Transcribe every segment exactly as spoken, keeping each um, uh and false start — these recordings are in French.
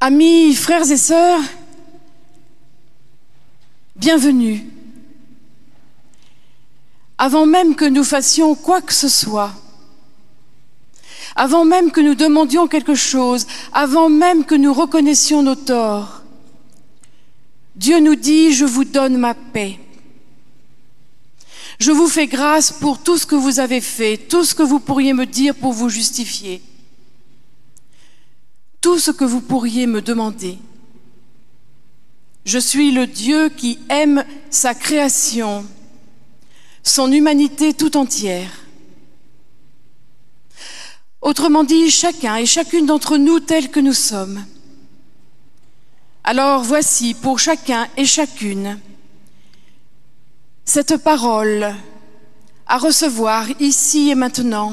Amis, frères et sœurs, bienvenue. Avant même que nous fassions quoi que ce soit, avant même que nous demandions quelque chose, avant même que nous reconnaissions nos torts, Dieu nous dit « Je vous donne ma paix ». Je vous fais grâce pour tout ce que vous avez fait, tout ce que vous pourriez me dire pour vous justifier, tout ce que vous pourriez me demander. Je suis le Dieu qui aime sa création, son humanité tout entière. Autrement dit, chacun et chacune d'entre nous tels que nous sommes. Alors voici pour chacun et chacune cette parole à recevoir ici et maintenant.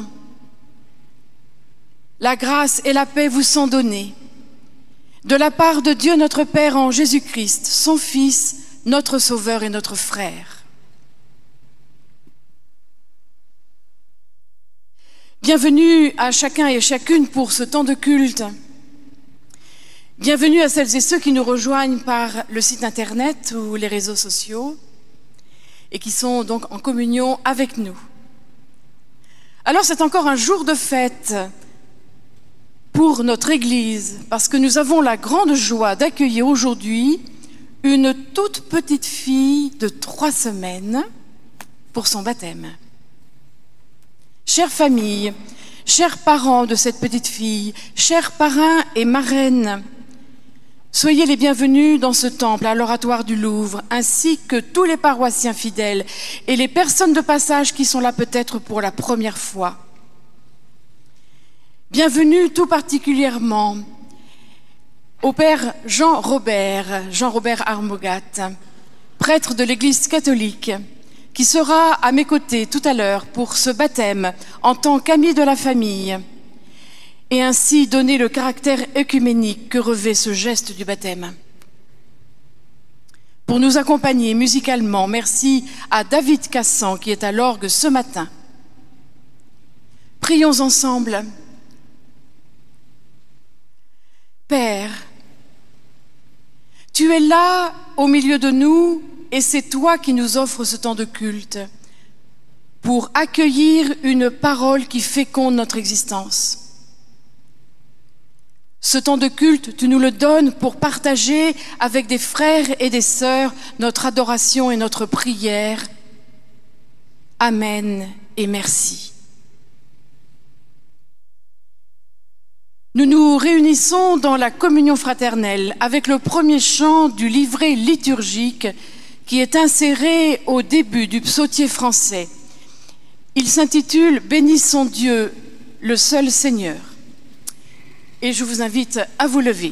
La grâce et la paix vous sont données de la part de Dieu notre Père en Jésus-Christ, son Fils, notre Sauveur et notre Frère. Bienvenue à chacun et chacune pour ce temps de culte. Bienvenue à celles et ceux qui nous rejoignent par le site internet ou les réseaux sociaux et qui sont donc en communion avec nous. Alors c'est encore un jour de fête pour notre Église, parce que nous avons la grande joie d'accueillir aujourd'hui une toute petite fille de trois semaines pour son baptême. Chère famille, chers parents de cette petite fille, chers parrains et marraines, soyez les bienvenus dans ce temple à l'Oratoire du Louvre, ainsi que tous les paroissiens fidèles et les personnes de passage qui sont là peut-être pour la première fois. Bienvenue tout particulièrement au Père Jean-Robert, Jean-Robert Armogat, prêtre de l'Église catholique, qui sera à mes côtés tout à l'heure pour ce baptême en tant qu'ami de la famille, et ainsi donner le caractère œcuménique que revêt ce geste du baptême. Pour nous accompagner musicalement, merci à David Cassan qui est à l'orgue ce matin. Prions ensemble. Père, tu es là au milieu de nous et c'est toi qui nous offres ce temps de culte pour accueillir une parole qui féconde notre existence. Ce temps de culte, tu nous le donnes pour partager avec des frères et des sœurs notre adoration et notre prière. Amen et merci. Nous nous réunissons dans la communion fraternelle avec le premier chant du livret liturgique qui est inséré au début du psautier français. Il s'intitule « Bénissons Dieu, le seul Seigneur ». Et je vous invite à vous lever.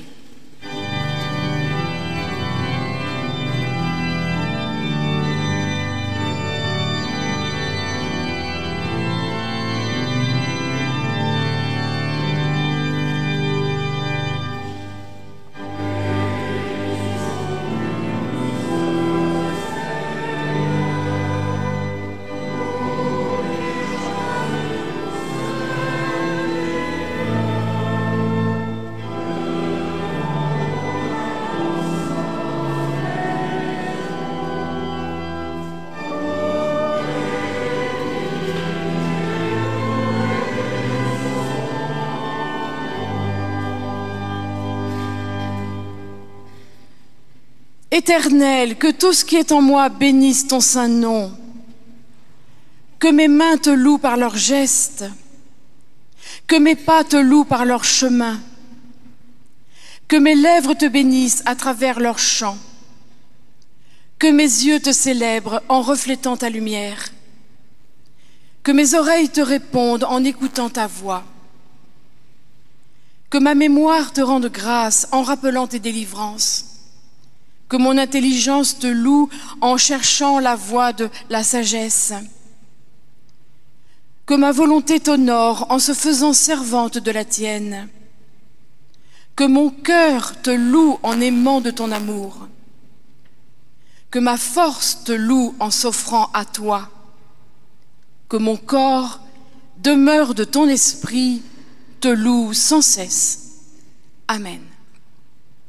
Éternel, que tout ce qui est en moi bénisse ton saint nom, que mes mains te louent par leurs gestes, que mes pas te louent par leur chemin, que mes lèvres te bénissent à travers leurs chants, que mes yeux te célèbrent en reflétant ta lumière, que mes oreilles te répondent en écoutant ta voix, que ma mémoire te rende grâce en rappelant tes délivrances, que mon intelligence te loue en cherchant la voie de la sagesse, que ma volonté t'honore en se faisant servante de la tienne, que mon cœur te loue en aimant de ton amour, que ma force te loue en s'offrant à toi, que mon corps, demeure de ton esprit, te loue sans cesse. Amen.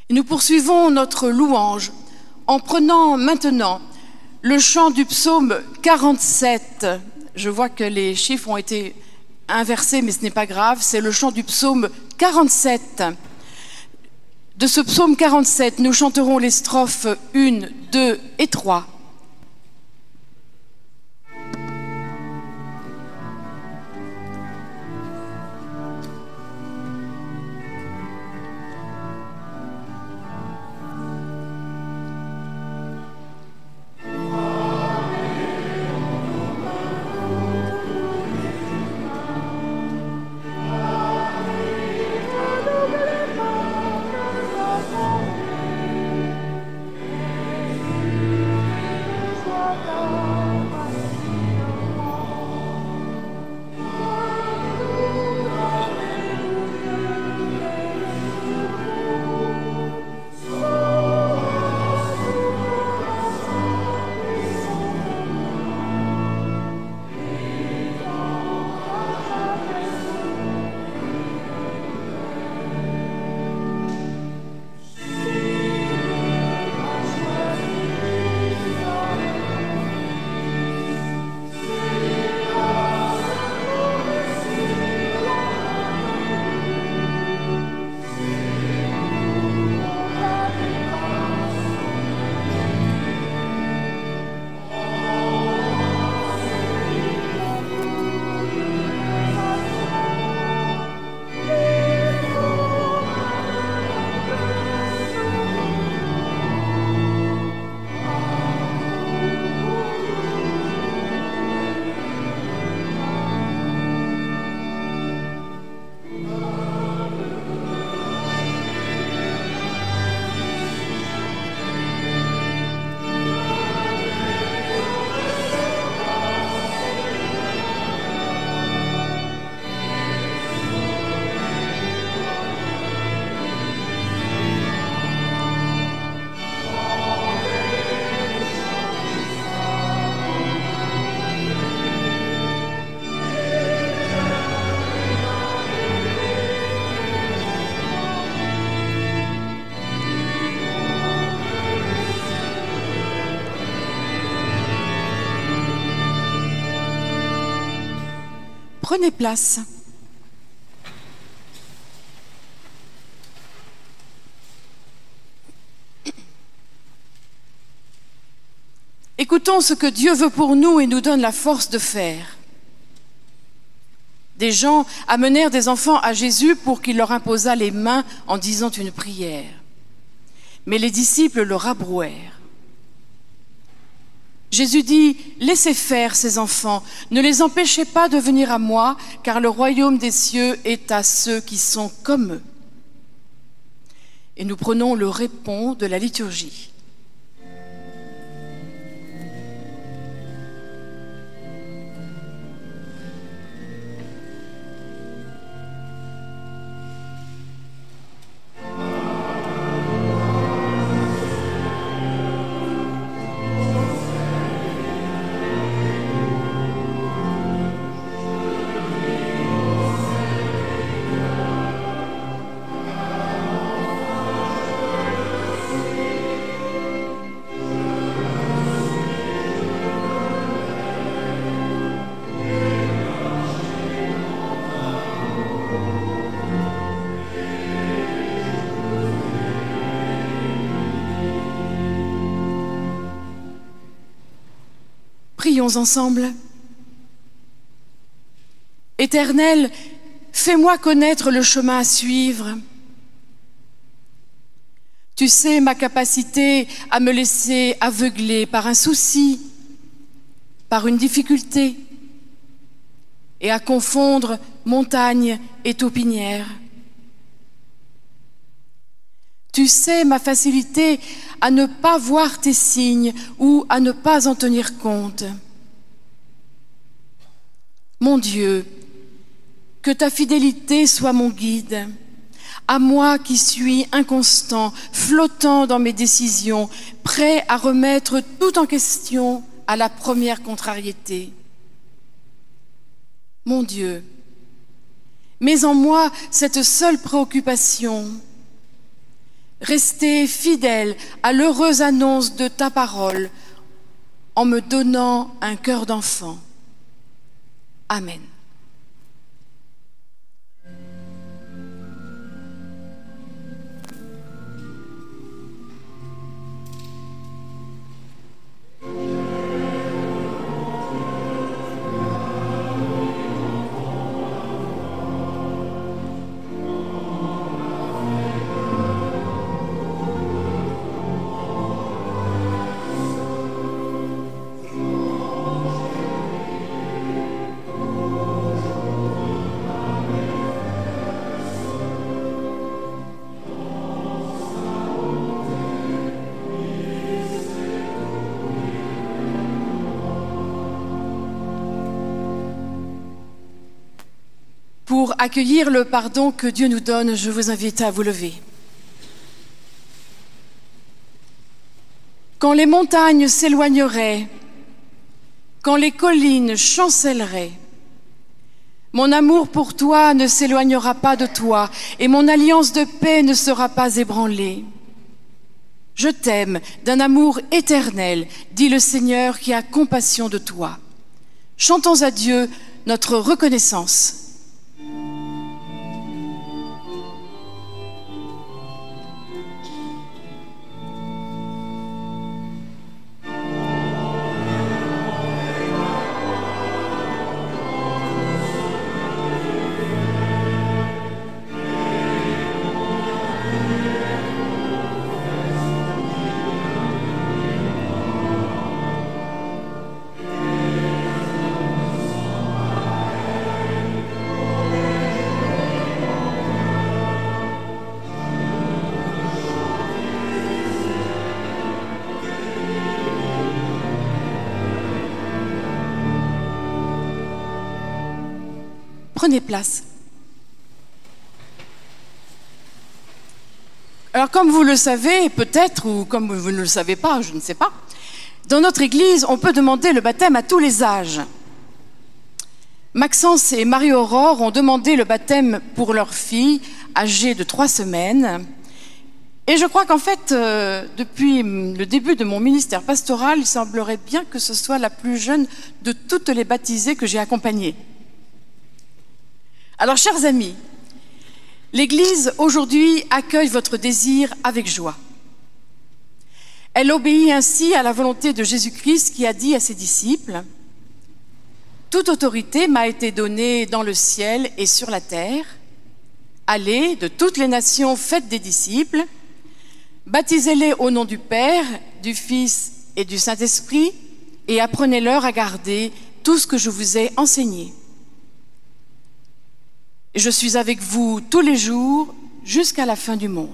Nous poursuivons notre louange en prenant maintenant le chant du psaume quarante-sept. Je vois que les chiffres ont été inversés, mais ce n'est pas grave. C'est le chant du psaume quarante-sept. De ce psaume quarante-sept, nous chanterons les strophes un, deux et trois. Prenez place. Écoutons ce que Dieu veut pour nous et nous donne la force de faire. Des gens amenèrent des enfants à Jésus pour qu'il leur imposât les mains en disant une prière. Mais les disciples le rabrouèrent. Jésus dit, « Laissez faire ces enfants, ne les empêchez pas de venir à moi, car le royaume des cieux est à ceux qui sont comme eux. » Et nous prenons le répond de la liturgie. Prions ensemble. Éternel, fais-moi connaître le chemin à suivre. Tu sais ma capacité à me laisser aveugler par un souci, par une difficulté, et à confondre montagne et taupinière. Tu sais ma facilité à ne pas voir tes signes ou à ne pas en tenir compte. Mon Dieu, que ta fidélité soit mon guide, à moi qui suis inconstant, flottant dans mes décisions, prêt à remettre tout en question à la première contrariété. Mon Dieu, mets en moi cette seule préoccupation, rester fidèle à l'heureuse annonce de ta parole en me donnant un cœur d'enfant. Amen. Pour accueillir le pardon que Dieu nous donne, je vous invite à vous lever. Quand les montagnes s'éloigneraient, quand les collines chancelleraient, mon amour pour toi ne s'éloignera pas de toi et mon alliance de paix ne sera pas ébranlée. Je t'aime d'un amour éternel, dit le Seigneur qui a compassion de toi. Chantons à Dieu notre reconnaissance. Prenez place. Alors, comme vous le savez, peut-être, ou comme vous ne le savez pas, je ne sais pas, dans notre Église, on peut demander le baptême à tous les âges. Maxence et Marie-Aurore ont demandé le baptême pour leur fille, âgée de trois semaines. Et je crois qu'en fait, euh, depuis le début de mon ministère pastoral, il semblerait bien que ce soit la plus jeune de toutes les baptisées que j'ai accompagnées. Alors, chers amis, l'Église aujourd'hui accueille votre désir avec joie. Elle obéit ainsi à la volonté de Jésus-Christ qui a dit à ses disciples « Toute autorité m'a été donnée dans le ciel et sur la terre. Allez, de toutes les nations, faites des disciples, baptisez-les au nom du Père, du Fils et du Saint-Esprit et apprenez-leur à garder tout ce que je vous ai enseigné. Je suis avec vous tous les jours jusqu'à la fin du monde. »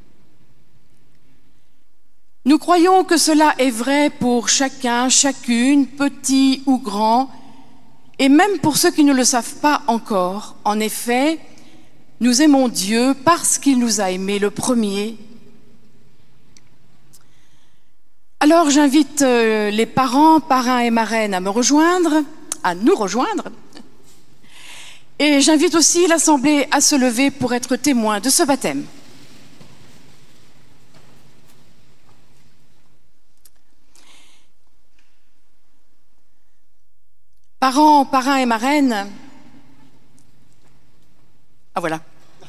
Nous croyons que cela est vrai pour chacun, chacune, petit ou grand, et même pour ceux qui ne le savent pas encore. En effet, nous aimons Dieu parce qu'il nous a aimés le premier. Alors j'invite les parents, parrains et marraines à me rejoindre, à nous rejoindre. Et j'invite aussi l'Assemblée à se lever pour être témoin de ce baptême. Parents, parrains et marraines. Ah voilà.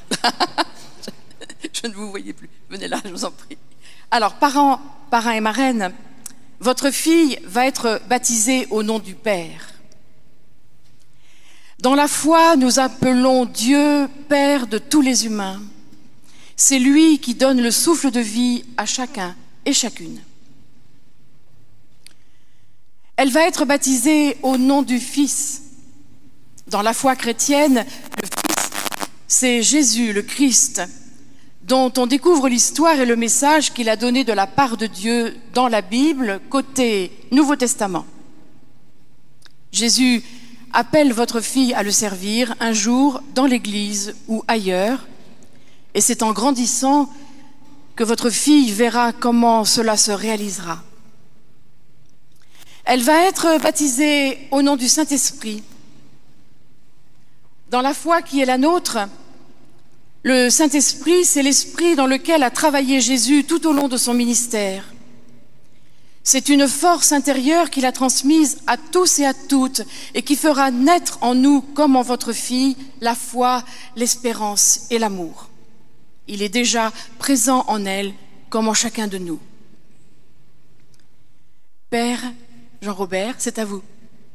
Je ne vous voyais plus. Venez là, je vous en prie. Alors, parents, parrains et marraines, votre fille va être baptisée au nom du Père. Dans la foi, nous appelons Dieu Père de tous les humains. C'est lui qui donne le souffle de vie à chacun et chacune. Elle va être baptisée au nom du Fils. Dans la foi chrétienne, le Fils, c'est Jésus, le Christ, dont on découvre l'histoire et le message qu'il a donné de la part de Dieu dans la Bible, côté Nouveau Testament. Jésus appelle votre fille à le servir un jour dans l'église ou ailleurs, et c'est en grandissant que votre fille verra comment cela se réalisera. Elle va être baptisée au nom du Saint-Esprit. Dans la foi qui est la nôtre, Le Saint-Esprit, c'est l'esprit dans lequel a travaillé Jésus tout au long de son ministère. C'est une force intérieure qu'il a transmise à tous et à toutes et qui fera naître en nous, comme en votre fille, la foi, l'espérance et l'amour. Il est déjà présent en elle, comme en chacun de nous. Père Jean-Robert, c'est à vous.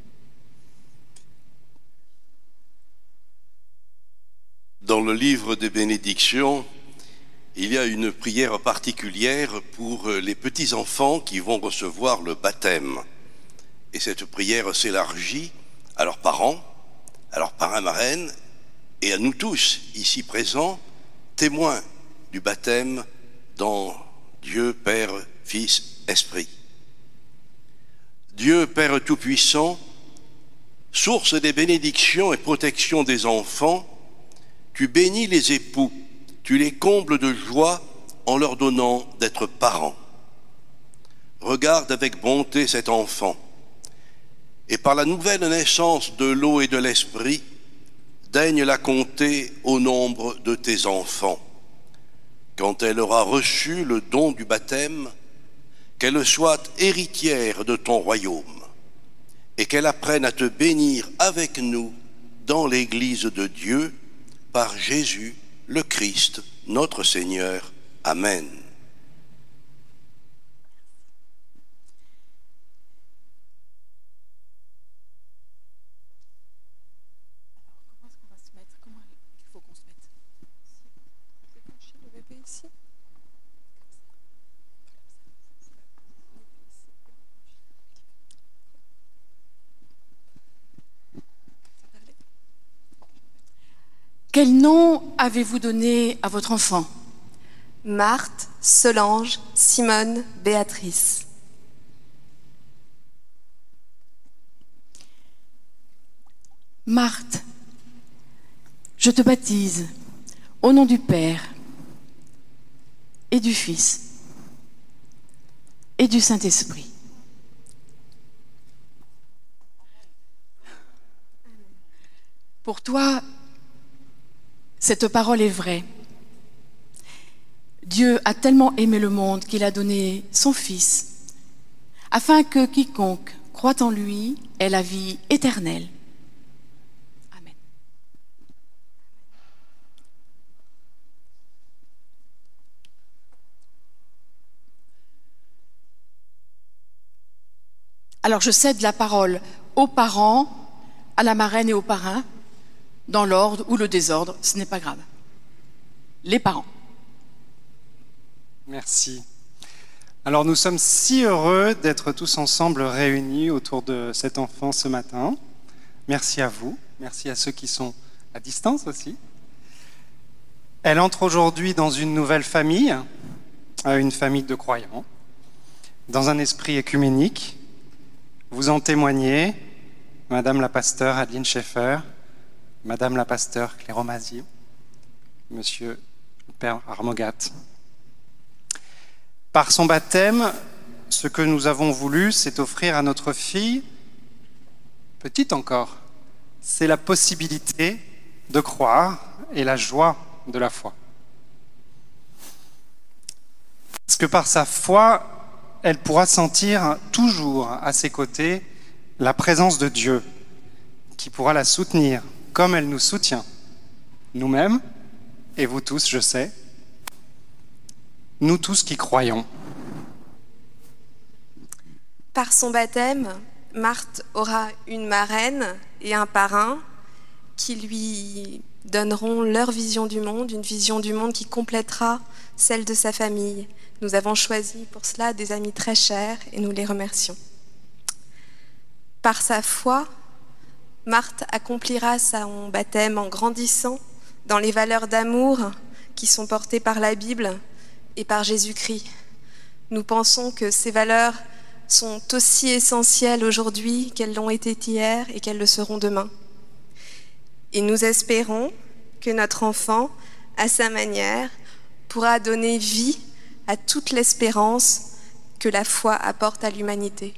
Dans le livre des bénédictions, il y a une prière particulière pour les petits-enfants qui vont recevoir le baptême. Et cette prière s'élargit à leurs parents, à leurs parrains-marraines et à nous tous, ici présents, témoins du baptême dans Dieu, Père, Fils, Esprit. Dieu, Père Tout-Puissant, source des bénédictions et protection des enfants, tu bénis les époux, tu les combles de joie en leur donnant d'être parents. Regarde avec bonté cet enfant, et par la nouvelle naissance de l'eau et de l'esprit, daigne la compter au nombre de tes enfants. Quand elle aura reçu le don du baptême, qu'elle soit héritière de ton royaume, et qu'elle apprenne à te bénir avec nous dans l'Église de Dieu, par Jésus, le Christ, notre Seigneur. Amen. Comment est-ce qu'on va se mettre? Comment il faut qu'on se mette? Le bébé ici. Quel nom avez-vous donné à votre enfant? Marthe, Solange, Simone, Béatrice. Marthe, je te baptise au nom du Père et du Fils et du Saint-Esprit. Pour toi, cette parole est vraie. Dieu a tellement aimé le monde qu'il a donné son Fils, afin que quiconque croit en lui ait la vie éternelle. Amen. Alors je cède la parole aux parents, à la marraine et aux parrains, dans l'ordre ou le désordre, ce n'est pas grave. Les parents. Merci. Alors nous sommes si heureux d'être tous ensemble réunis autour de cet enfant ce matin. Merci à vous, merci à ceux qui sont à distance aussi. Elle entre aujourd'hui dans une nouvelle famille, une famille de croyants, dans un esprit œcuménique. Vous en témoignez, Madame la pasteure Adeline Schaeffer, Madame la pasteure Claire Mazier, Monsieur le Père Armogat. Par son baptême, ce que nous avons voulu, c'est offrir à notre fille, petite encore, c'est la possibilité de croire et la joie de la foi. Parce que par sa foi, elle pourra sentir toujours à ses côtés la présence de Dieu, qui pourra la soutenir comme elle nous soutient, nous-mêmes, et vous tous, je sais, nous tous qui croyons. Par son baptême, Marthe aura une marraine et un parrain qui lui donneront leur vision du monde, une vision du monde qui complétera celle de sa famille. Nous avons choisi pour cela des amis très chers et nous les remercions. Par sa foi, Marthe accomplira son baptême en grandissant dans les valeurs d'amour qui sont portées par la Bible et par Jésus-Christ. Nous pensons que ces valeurs sont aussi essentielles aujourd'hui qu'elles l'ont été hier et qu'elles le seront demain. Et nous espérons que notre enfant, à sa manière, pourra donner vie à toute l'espérance que la foi apporte à l'humanité.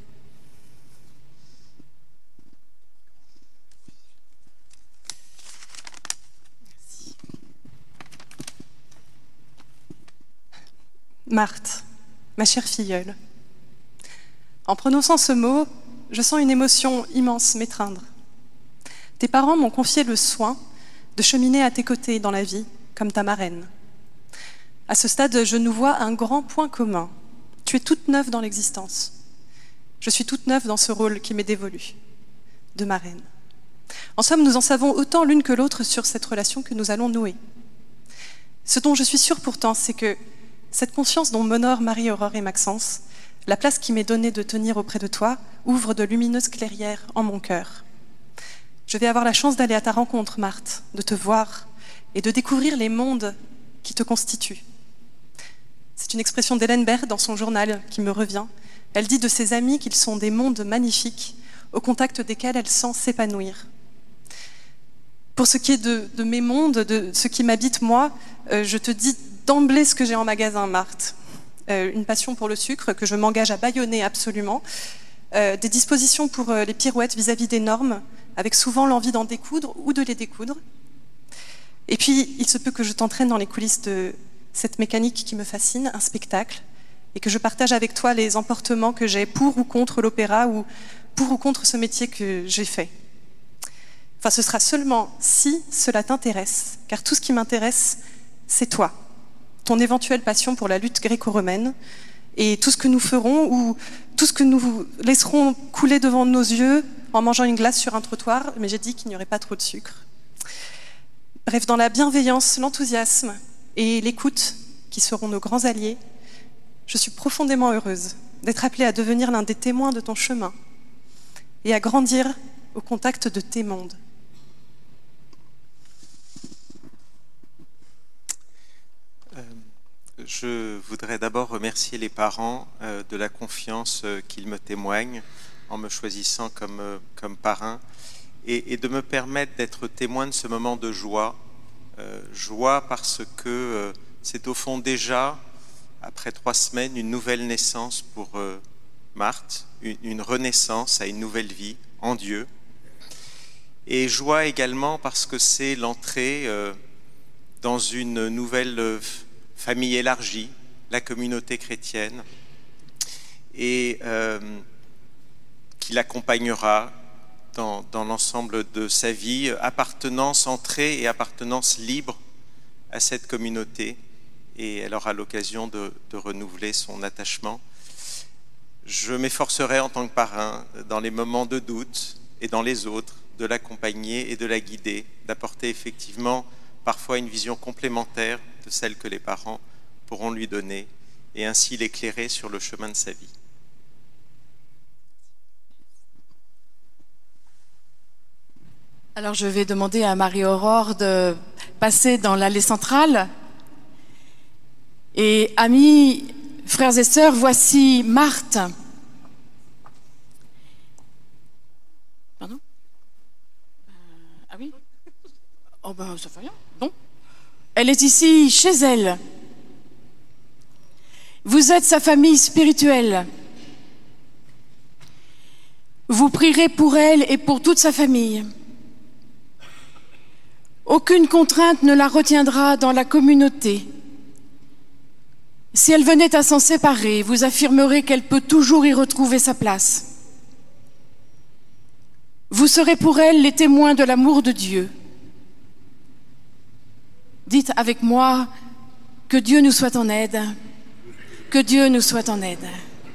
Marthe, ma chère filleule. En prononçant ce mot, je sens une émotion immense m'étreindre. Tes parents m'ont confié le soin de cheminer à tes côtés dans la vie, comme ta marraine. À ce stade, je nous vois un grand point commun. Tu es toute neuve dans l'existence. Je suis toute neuve dans ce rôle qui m'est dévolu, de marraine. En somme, nous en savons autant l'une que l'autre sur cette relation que nous allons nouer. Ce dont je suis sûre pourtant, c'est que cette confiance dont m'honorent Marie-Aurore et Maxence, la place qui m'est donnée de tenir auprès de toi, ouvre de lumineuses clairières en mon cœur. Je vais avoir la chance d'aller à ta rencontre, Marthe, de te voir et de découvrir les mondes qui te constituent. C'est une expression d'Hélène Baird dans son journal qui me revient. Elle dit de ses amis qu'ils sont des mondes magnifiques au contact desquels elle sent s'épanouir. Pour ce qui est de, de mes mondes, de ce qui m'habite moi, euh, je te dis d'emblée ce que j'ai en magasin, Marthe. Euh, une passion pour le sucre que je m'engage à bâillonner absolument, euh, des dispositions pour euh, les pirouettes vis-à-vis des normes, avec souvent l'envie d'en découdre ou de les découdre. Et puis, il se peut que je t'entraîne dans les coulisses de cette mécanique qui me fascine, un spectacle, et que je partage avec toi les emportements que j'ai pour ou contre l'opéra ou pour ou contre ce métier que j'ai fait. Enfin, ce sera seulement si cela t'intéresse, car tout ce qui m'intéresse, c'est toi, ton éventuelle passion pour la lutte gréco-romaine, et tout ce que nous ferons ou tout ce que nous laisserons couler devant nos yeux en mangeant une glace sur un trottoir, mais j'ai dit qu'il n'y aurait pas trop de sucre. Bref, dans la bienveillance, l'enthousiasme et l'écoute, qui seront nos grands alliés, je suis profondément heureuse d'être appelée à devenir l'un des témoins de ton chemin et à grandir au contact de tes mondes. Euh, je voudrais d'abord remercier les parents euh, de la confiance euh, qu'ils me témoignent en me choisissant comme, euh, comme parrain et, et de me permettre d'être témoin de ce moment de joie. Euh, joie parce que euh, c'est au fond déjà, après trois semaines, une nouvelle naissance pour euh, Marthe, une, une renaissance à une nouvelle vie en Dieu. Et joie également parce que c'est l'entrée euh, dans une nouvelle euh, famille élargie, la communauté chrétienne, et euh, qui l'accompagnera dans, dans l'ensemble de sa vie, appartenance entrée et appartenance libre à cette communauté, et elle aura l'occasion de, de renouveler son attachement. Je m'efforcerai en tant que parrain, dans les moments de doute et dans les autres, de l'accompagner et de la guider, d'apporter effectivement parfois une vision complémentaire de celle que les parents pourront lui donner et ainsi l'éclairer sur le chemin de sa vie. Alors je vais demander à Marie-Aurore de passer dans l'allée centrale. Et amis, frères et sœurs, voici Marthe. Pardon euh, Ah oui Oh ben ça fait rien, bon. Elle est ici chez elle. Vous êtes sa famille spirituelle. Vous prierez pour elle et pour toute sa famille. Aucune contrainte ne la retiendra dans la communauté. Si elle venait à s'en séparer, vous affirmerez qu'elle peut toujours y retrouver sa place. Vous serez pour elle les témoins de l'amour de Dieu. Dites avec moi que Dieu nous soit en aide, que Dieu nous soit en aide.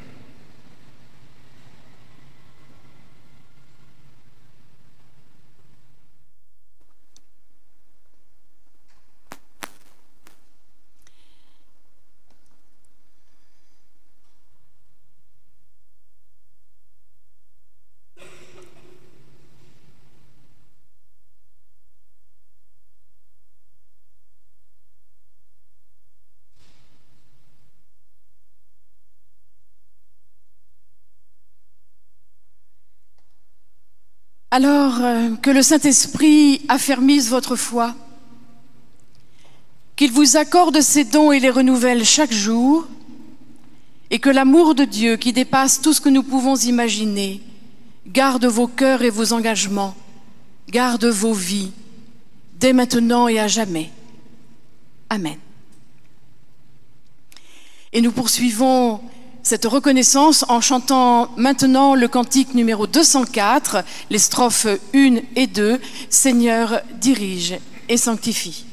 Alors, euh, que le Saint-Esprit affermisse votre foi, qu'il vous accorde ses dons et les renouvelle chaque jour, et que l'amour de Dieu, qui dépasse tout ce que nous pouvons imaginer, garde vos cœurs et vos engagements, garde vos vies, dès maintenant et à jamais. Amen. Et nous poursuivons cette reconnaissance en chantant maintenant le cantique numéro deux cent quatre, les strophes un et deux, Seigneur, dirige et sanctifie.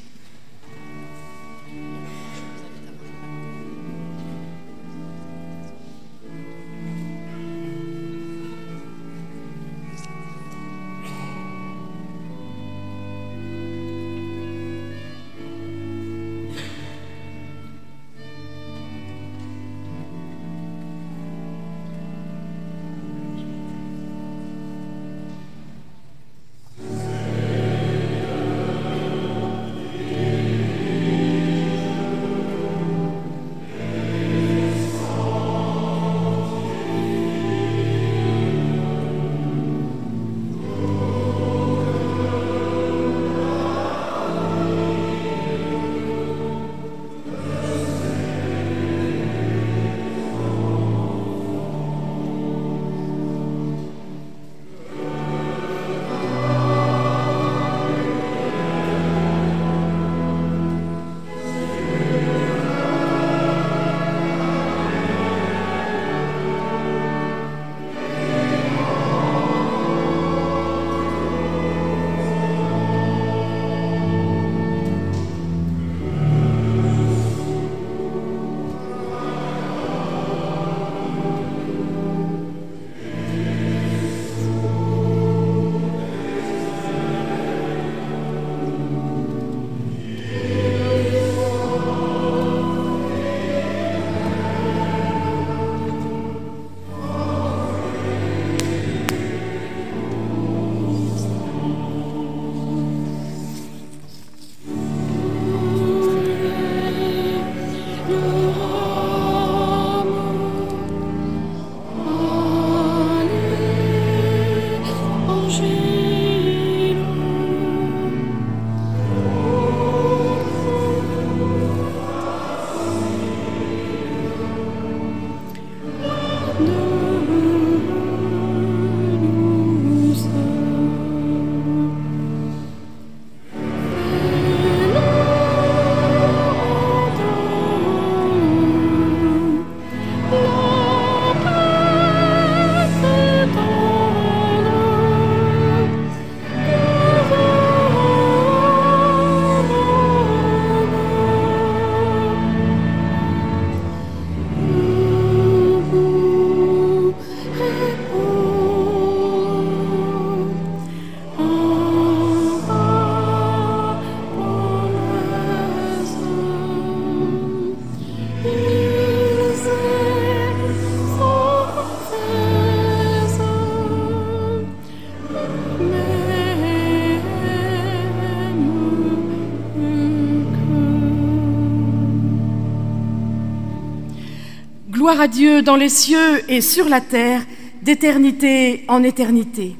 Gloire à Dieu dans les cieux et sur la terre, d'éternité en éternité.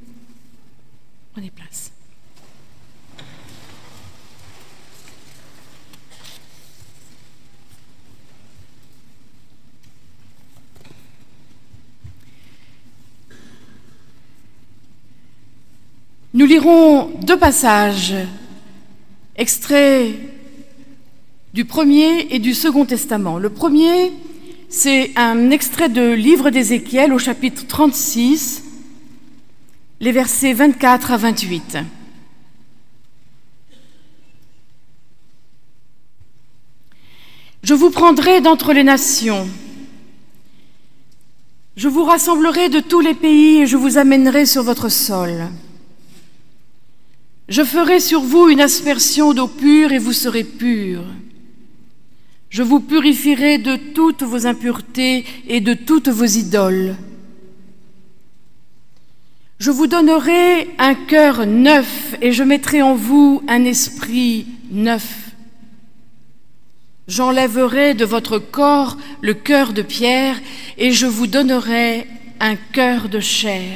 Prenez place. Nous lirons deux passages, extraits du Premier et du Second Testament. Le premier, c'est un extrait de Livre d'Ézéchiel au chapitre trente-six, les versets vingt-quatre à vingt-huit. Je vous prendrai d'entre les nations, je vous rassemblerai de tous les pays et je vous amènerai sur votre sol. Je ferai sur vous une aspersion d'eau pure et vous serez purs. Je vous purifierai de toutes vos impuretés et de toutes vos idoles. Je vous donnerai un cœur neuf et je mettrai en vous un esprit neuf. J'enlèverai de votre corps le cœur de pierre et je vous donnerai un cœur de chair.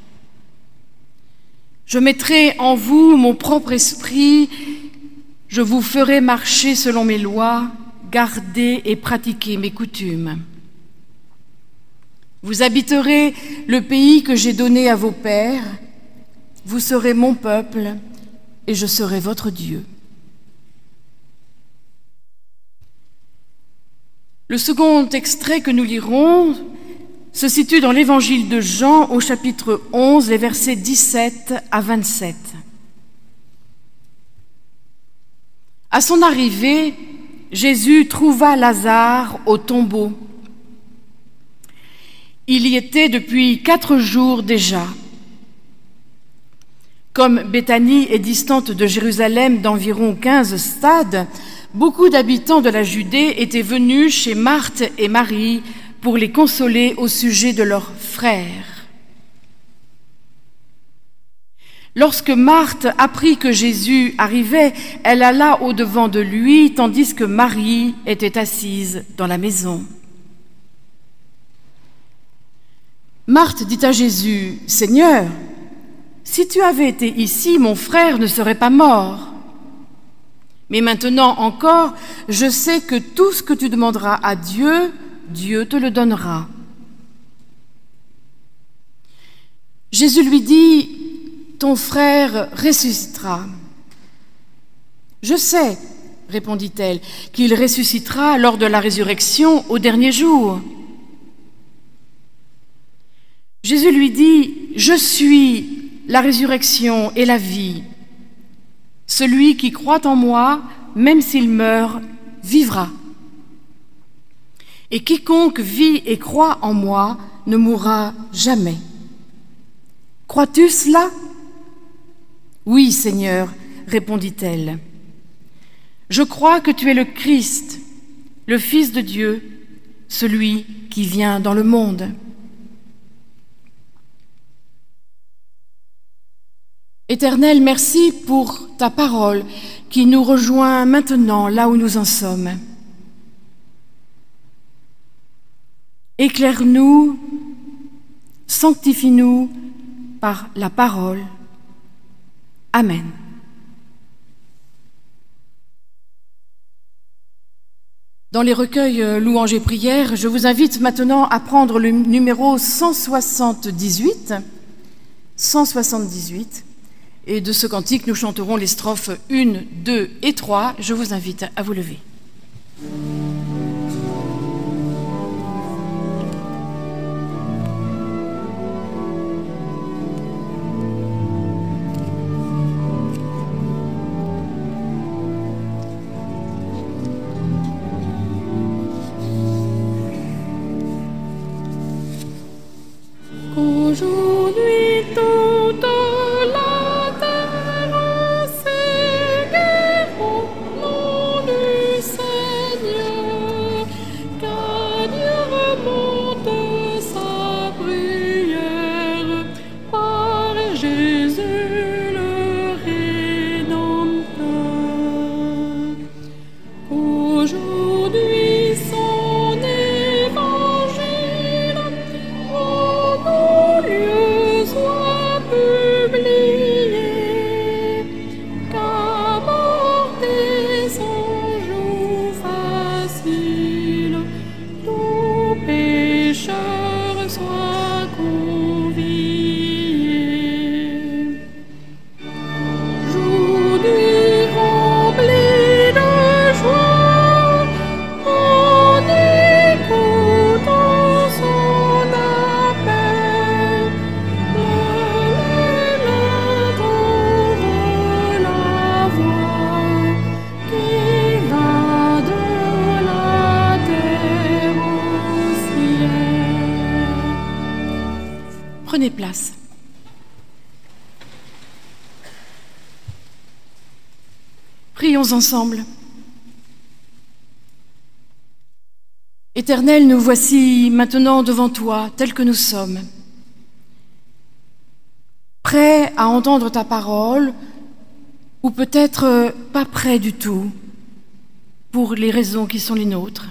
Je mettrai en vous mon propre esprit, je vous ferai marcher selon mes lois, garder et pratiquer mes coutumes. Vous habiterez le pays que j'ai donné à vos pères, vous serez mon peuple et je serai votre Dieu. Le second extrait que nous lirons se situe dans l'Évangile de Jean au chapitre onze, les versets dix-sept à vingt-sept. À son arrivée, Jésus trouva Lazare au tombeau. Il y était depuis quatre jours déjà. Comme Béthanie est distante de Jérusalem d'environ quinze stades, beaucoup d'habitants de la Judée étaient venus chez Marthe et Marie pour les consoler au sujet de leur frère. Lorsque Marthe apprit que Jésus arrivait, elle alla au-devant de lui, tandis que Marie était assise dans la maison. Marthe dit à Jésus, « Seigneur, si tu avais été ici, mon frère ne serait pas mort. Mais maintenant encore, je sais que tout ce que tu demanderas à Dieu, Dieu te le donnera. » Jésus lui dit, « Ton frère ressuscitera. » « Je sais, répondit-elle, qu'il ressuscitera lors de la résurrection au dernier jour. » Jésus lui dit, « Je suis la résurrection et la vie. Celui qui croit en moi, même s'il meurt, vivra. Et quiconque vit et croit en moi ne mourra jamais. Crois-tu cela ? » « Oui, Seigneur, répondit-elle. Je crois que tu es le Christ, le Fils de Dieu, celui qui vient dans le monde. » Éternel, merci pour ta parole qui nous rejoint maintenant là où nous en sommes. Éclaire-nous, sanctifie-nous par la parole. Amen. Dans les recueils louanges et prières, je vous invite maintenant à prendre le numéro cent soixante-dix-huit, cent soixante-dix-huit, et de ce cantique, nous chanterons les strophes un, deux et trois. Je vous invite à vous lever. Aujourd'hui, toute la terre s'égare au nom du Seigneur, car Dieu remonte sa prière par Jésus le Rédempteur. Aujourd'hui, son évangile en nos lieux soit publié, qu'aborder son joug facile, tout pécheur soit convié. Aujourd'hui rempli de joie, en écoutant son appel, l'élève ouvre la voie qui va de la terre au ciel. Prenez place. Prions ensemble. Éternel, nous voici maintenant devant toi, tels que nous sommes, prêts à entendre ta parole, ou peut-être pas prêts du tout, pour les raisons qui sont les nôtres.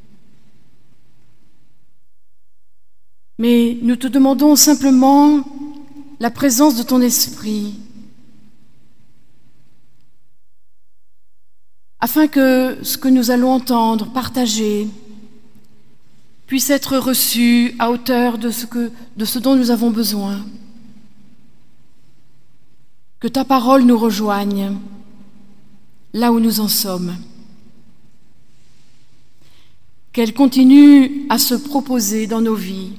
Mais nous te demandons simplement la présence de ton esprit, afin que ce que nous allons entendre, partager, puisse être reçu à hauteur de ce, que, de ce dont nous avons besoin. Que ta parole nous rejoigne là où nous en sommes. qu'elle continue à se proposer dans nos vies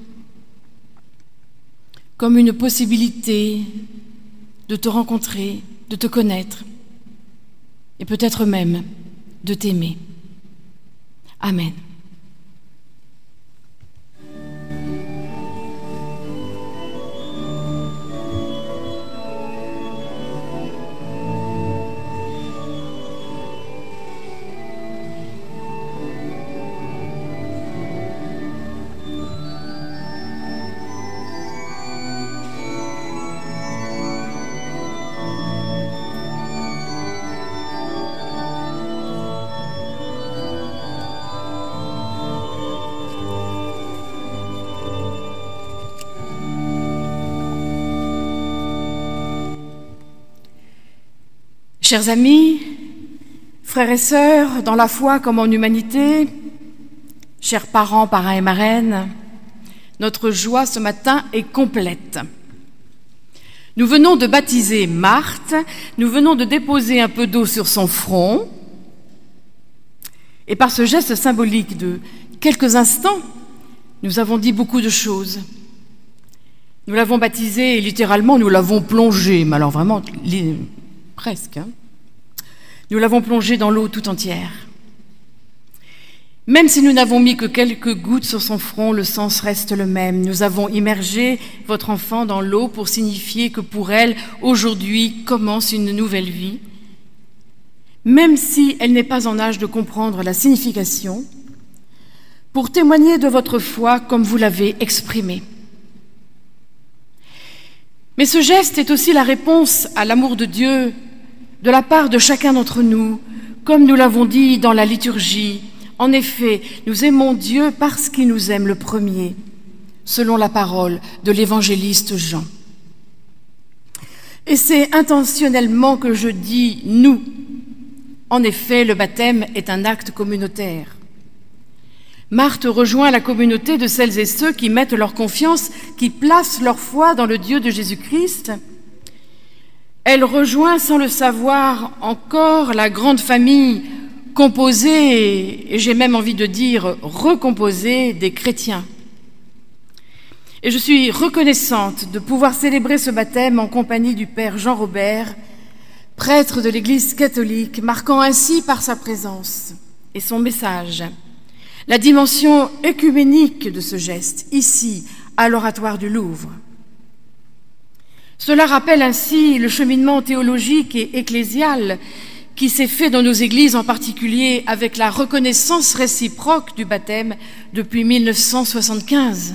comme une possibilité de te rencontrer, de te connaître et peut-être même de t'aimer. Amen. Chers amis, frères et sœurs, dans la foi comme en humanité, chers parents, parrains et marraines, notre joie ce matin est complète. Nous venons de baptiser Marthe, nous venons de déposer un peu d'eau sur son front, et par ce geste symbolique de quelques instants, nous avons dit beaucoup de choses. Nous l'avons baptisée et littéralement nous l'avons plongée, mais alors vraiment les, presque. Hein. Nous l'avons plongée dans l'eau tout entière. Même si nous n'avons mis que quelques gouttes sur son front, le sens reste le même. Nous avons immergé votre enfant dans l'eau pour signifier que pour elle, aujourd'hui, commence une nouvelle vie. Même si elle n'est pas en âge de comprendre la signification, pour témoigner de votre foi comme vous l'avez exprimé. Mais ce geste est aussi la réponse à l'amour de Dieu de la part de chacun d'entre nous, comme nous l'avons dit dans la liturgie. En effet, nous aimons Dieu parce qu'il nous aime le premier, selon la parole de l'évangéliste Jean. Et c'est intentionnellement que je dis « nous ». En effet, le baptême est un acte communautaire. Marthe rejoint la communauté de celles et ceux qui mettent leur confiance, qui placent leur foi dans le Dieu de Jésus-Christ. Elle rejoint, sans le savoir encore, la grande famille composée, et j'ai même envie de dire recomposée, des chrétiens. Et je suis reconnaissante de pouvoir célébrer ce baptême en compagnie du Père Jean Robert, prêtre de l'Église catholique, marquant ainsi par sa présence et son message la dimension œcuménique de ce geste, ici, à l'Oratoire du Louvre. Cela rappelle ainsi le cheminement théologique et ecclésial qui s'est fait dans nos églises, en particulier avec la reconnaissance réciproque du baptême depuis mille neuf cent soixante-quinze.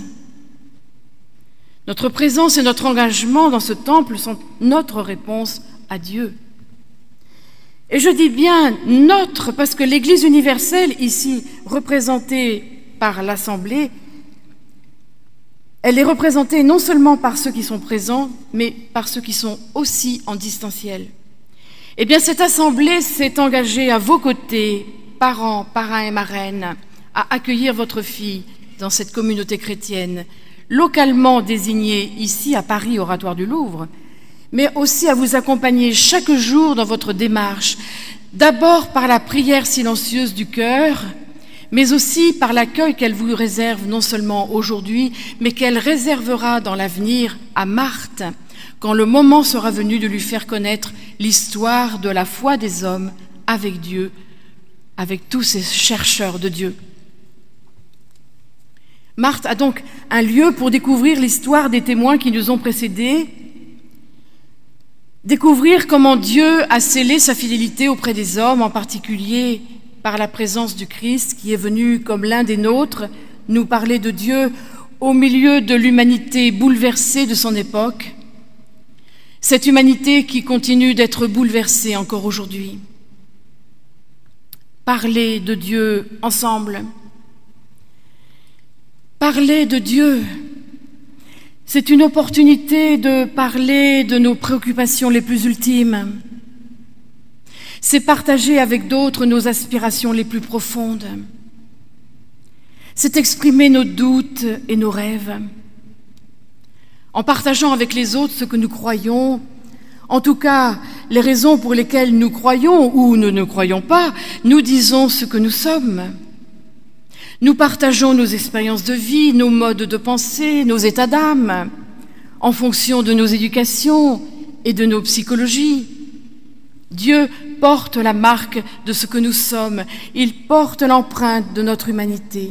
Notre présence et notre engagement dans ce temple sont notre réponse à Dieu. Et je dis bien notre, parce que l'Église universelle, ici représentée par l'Assemblée, elle est représentée non seulement par ceux qui sont présents, mais par ceux qui sont aussi en distanciel. Eh bien, cette Assemblée s'est engagée à vos côtés, parents, parrains et marraines, à accueillir votre fille dans cette communauté chrétienne, localement désignée ici à Paris, Oratoire du Louvre, mais aussi à vous accompagner chaque jour dans votre démarche, d'abord par la prière silencieuse du cœur, mais aussi par l'accueil qu'elle vous réserve non seulement aujourd'hui, mais qu'elle réservera dans l'avenir à Marthe, quand le moment sera venu de lui faire connaître l'histoire de la foi des hommes avec Dieu, avec tous ces chercheurs de Dieu. Marthe a donc un lieu pour découvrir l'histoire des témoins qui nous ont précédés, découvrir comment Dieu a scellé sa fidélité auprès des hommes, en particulier par la présence du Christ qui est venu comme l'un des nôtres nous parler de Dieu au milieu de l'humanité bouleversée de son époque, cette humanité qui continue d'être bouleversée encore aujourd'hui. Parler de Dieu ensemble, parler de Dieu, c'est une opportunité de parler de nos préoccupations les plus ultimes. C'est partager avec d'autres nos aspirations les plus profondes. C'est exprimer nos doutes et nos rêves. En partageant avec les autres ce que nous croyons, en tout cas les raisons pour lesquelles nous croyons ou nous ne croyons pas, nous disons ce que nous sommes. Nous partageons nos expériences de vie, nos modes de pensée, nos états d'âme, en fonction de nos éducations et de nos psychologies. Dieu porte la marque de ce que nous sommes, il porte l'empreinte de notre humanité.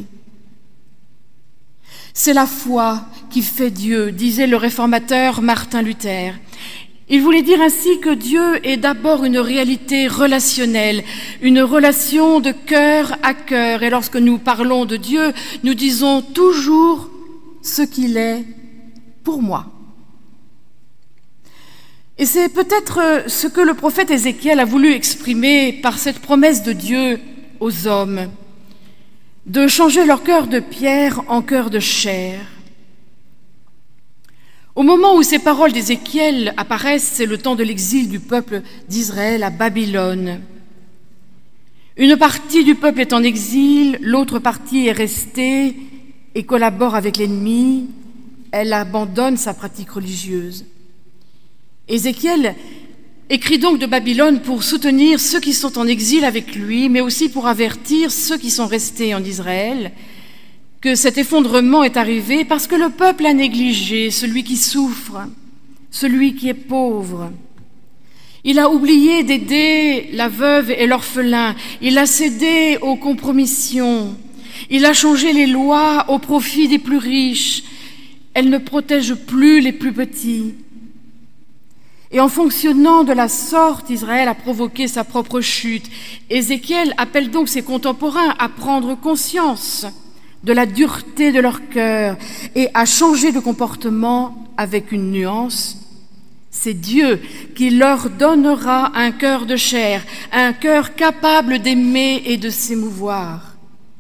C'est la foi qui fait Dieu, disait le réformateur Martin Luther. Il voulait dire ainsi que Dieu est d'abord une réalité relationnelle, une relation de cœur à cœur. Et lorsque nous parlons de Dieu, nous disons toujours ce qu'il est pour moi. Et c'est peut-être ce que le prophète Ézéchiel a voulu exprimer par cette promesse de Dieu aux hommes, de changer leur cœur de pierre en cœur de chair. Au moment où ces paroles d'Ézéchiel apparaissent, c'est le temps de l'exil du peuple d'Israël à Babylone. Une partie du peuple est en exil, l'autre partie est restée et collabore avec l'ennemi. Elle abandonne sa pratique religieuse. Ézéchiel écrit donc de Babylone pour soutenir ceux qui sont en exil avec lui, mais aussi pour avertir ceux qui sont restés en Israël que cet effondrement est arrivé parce que le peuple a négligé celui qui souffre, celui qui est pauvre. Il a oublié d'aider la veuve et l'orphelin, il a cédé aux compromissions, il a changé les lois au profit des plus riches, elles ne protègent plus les plus petits. Et en fonctionnant de la sorte, Israël a provoqué sa propre chute. Ézéchiel appelle donc ses contemporains à prendre conscience de la dureté de leur cœur et à changer de comportement avec une nuance. C'est Dieu qui leur donnera un cœur de chair, un cœur capable d'aimer et de s'émouvoir.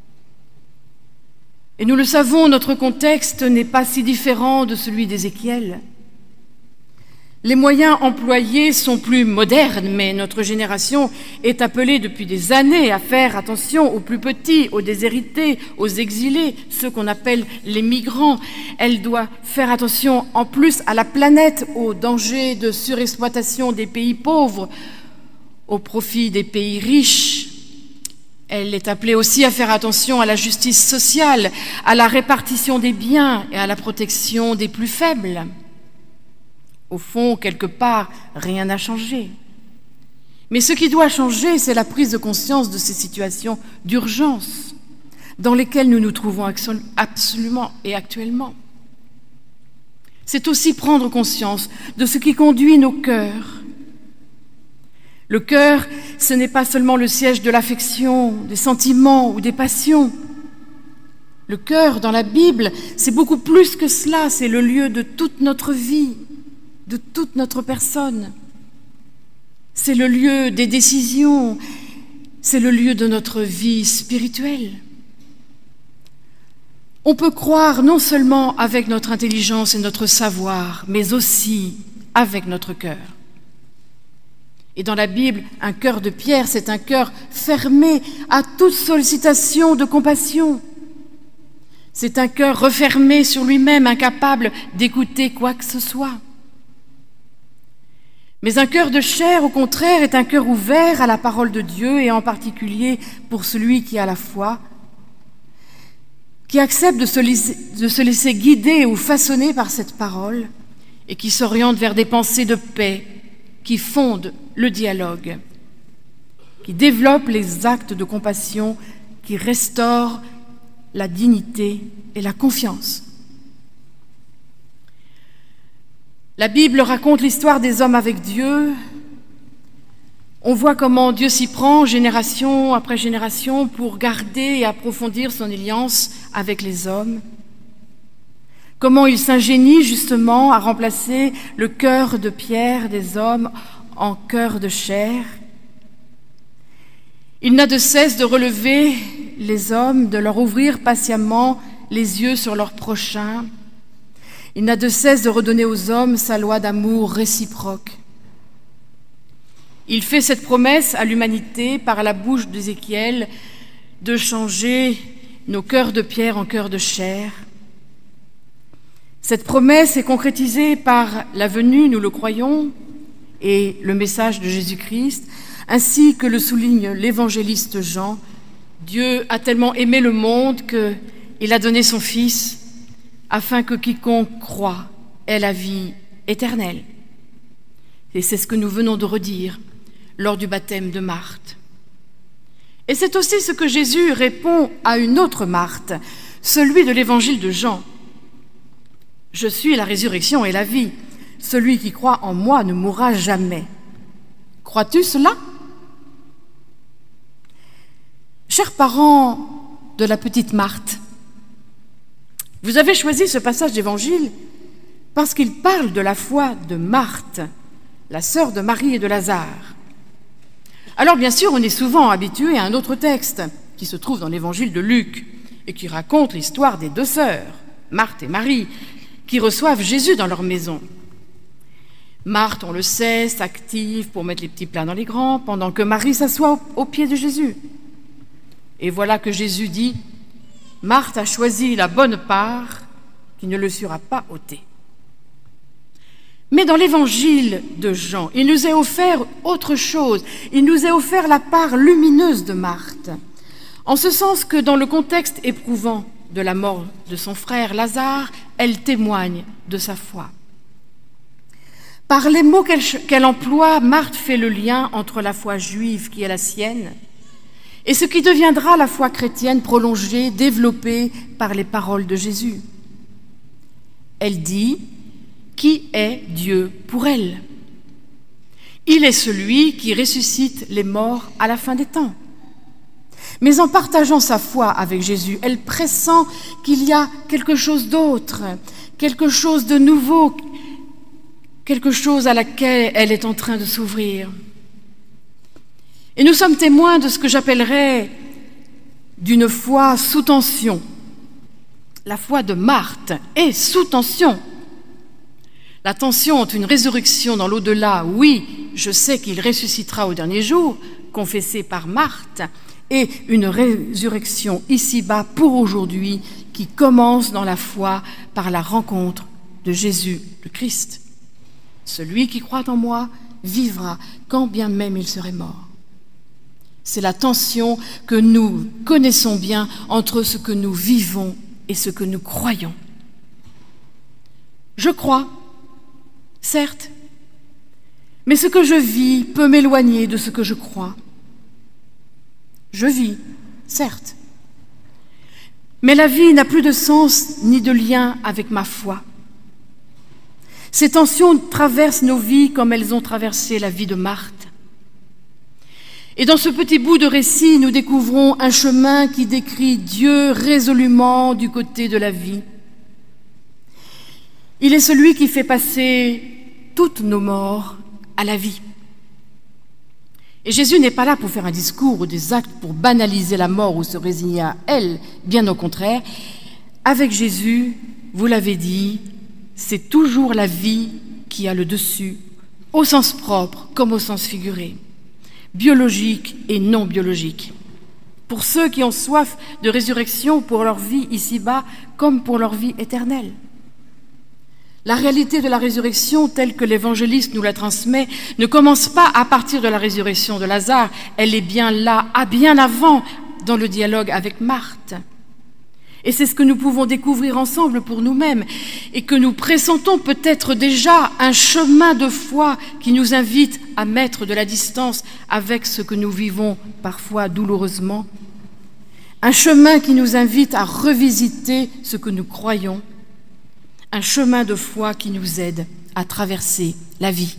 Et nous le savons, notre contexte n'est pas si différent de celui d'Ézéchiel. Les moyens employés sont plus modernes, mais notre génération est appelée depuis des années à faire attention aux plus petits, aux déshérités, aux exilés, ceux qu'on appelle les migrants. Elle doit faire attention en plus à la planète, aux dangers de surexploitation des pays pauvres, au profit des pays riches. Elle est appelée aussi à faire attention à la justice sociale, à la répartition des biens et à la protection des plus faibles. Au fond, quelque part, rien n'a changé. Mais ce qui doit changer, c'est la prise de conscience de ces situations d'urgence dans lesquelles nous nous trouvons absolument et actuellement. C'est aussi prendre conscience de ce qui conduit nos cœurs. Le cœur, ce n'est pas seulement le siège de l'affection, des sentiments ou des passions. Le cœur, dans la Bible, c'est beaucoup plus que cela, c'est le lieu de toute notre vie, de toute notre personne. C'est le lieu des décisions, c'est le lieu de notre vie spirituelle. On peut croire non seulement avec notre intelligence et notre savoir, mais aussi avec notre cœur. Et dans la Bible, un cœur de pierre, c'est un cœur fermé à toute sollicitation de compassion. C'est un cœur refermé sur lui-même, incapable d'écouter quoi que ce soit. Mais un cœur de chair, au contraire, est un cœur ouvert à la parole de Dieu, et en particulier pour celui qui a la foi, qui accepte de se laisser, de se laisser guider ou façonner par cette parole, et qui s'oriente vers des pensées de paix, qui fondent le dialogue, qui développent les actes de compassion, qui restaurent la dignité et la confiance. La Bible raconte l'histoire des hommes avec Dieu. On voit comment Dieu s'y prend génération après génération pour garder et approfondir son alliance avec les hommes. Comment il s'ingénie justement à remplacer le cœur de pierre des hommes en cœur de chair. Il n'a de cesse de relever les hommes, de leur ouvrir patiemment les yeux sur leur prochain. Il n'a de cesse de redonner aux hommes sa loi d'amour réciproque. Il fait cette promesse à l'humanité par la bouche d'Ézéchiel de changer nos cœurs de pierre en cœurs de chair. Cette promesse est concrétisée par la venue, nous le croyons, et le message de Jésus-Christ, ainsi que le souligne l'évangéliste Jean Dieu a tellement aimé le monde qu'il a donné son Fils afin que quiconque croit ait la vie éternelle. Et c'est ce que nous venons de redire lors du baptême de Marthe. Et c'est aussi ce que Jésus répond à une autre Marthe, celui de l'évangile de Jean. « Je suis la résurrection et la vie. Celui qui croit en moi ne mourra jamais. » Crois-tu cela? Chers parents de la petite Marthe, vous avez choisi ce passage d'évangile parce qu'il parle de la foi de Marthe, la sœur de Marie et de Lazare. Alors bien sûr, on est souvent habitué à un autre texte qui se trouve dans l'évangile de Luc et qui raconte l'histoire des deux sœurs, Marthe et Marie, qui reçoivent Jésus dans leur maison. Marthe, on le sait, s'active pour mettre les petits plats dans les grands, pendant que Marie s'assoit aux pieds de Jésus. Et voilà que Jésus dit « Marthe a choisi la bonne part qui ne le sera pas ôtée. » Mais dans l'évangile de Jean, il nous est offert autre chose. Il nous est offert la part lumineuse de Marthe, en ce sens que dans le contexte éprouvant de la mort de son frère Lazare, elle témoigne de sa foi. Par les mots qu'elle, qu'elle emploie, Marthe fait le lien entre la foi juive qui est la sienne et ce qui deviendra la foi chrétienne prolongée, développée par les paroles de Jésus. Elle dit « Qui est Dieu pour elle ?» Il est celui qui ressuscite les morts à la fin des temps. Mais en partageant sa foi avec Jésus, elle pressent qu'il y a quelque chose d'autre, quelque chose de nouveau, quelque chose à laquelle elle est en train de s'ouvrir. Et nous sommes témoins de ce que j'appellerais d'une foi sous tension. La foi de Marthe est sous tension. La tension entre une résurrection dans l'au-delà, oui, je sais qu'il ressuscitera au dernier jour, confessée par Marthe, et une résurrection ici-bas pour aujourd'hui qui commence dans la foi par la rencontre de Jésus, le Christ. Celui qui croit en moi vivra quand bien même il serait mort. C'est la tension que nous connaissons bien entre ce que nous vivons et ce que nous croyons. Je crois, certes, mais ce que je vis peut m'éloigner de ce que je crois. Je vis, certes, mais la vie n'a plus de sens ni de lien avec ma foi. Ces tensions traversent nos vies comme elles ont traversé la vie de Marthe. Et dans ce petit bout de récit, nous découvrons un chemin qui décrit Dieu résolument du côté de la vie. Il est celui qui fait passer toutes nos morts à la vie. Et Jésus n'est pas là pour faire un discours ou des actes pour banaliser la mort ou se résigner à elle, bien au contraire. Avec Jésus, vous l'avez dit, c'est toujours la vie qui a le dessus, au sens propre comme au sens figuré, biologique et non biologique. Pour ceux qui ont soif de résurrection pour leur vie ici-bas comme pour leur vie éternelle. La réalité de la résurrection, telle que l'évangéliste nous la transmet, ne commence pas à partir de la résurrection de Lazare. Elle est bien là, à bien avant, dans le dialogue avec Marthe. Et c'est ce que nous pouvons découvrir ensemble pour nous-mêmes et que nous pressentons peut-être déjà un chemin de foi qui nous invite à mettre de la distance avec ce que nous vivons parfois douloureusement. Un chemin qui nous invite à revisiter ce que nous croyons. Un chemin de foi qui nous aide à traverser la vie.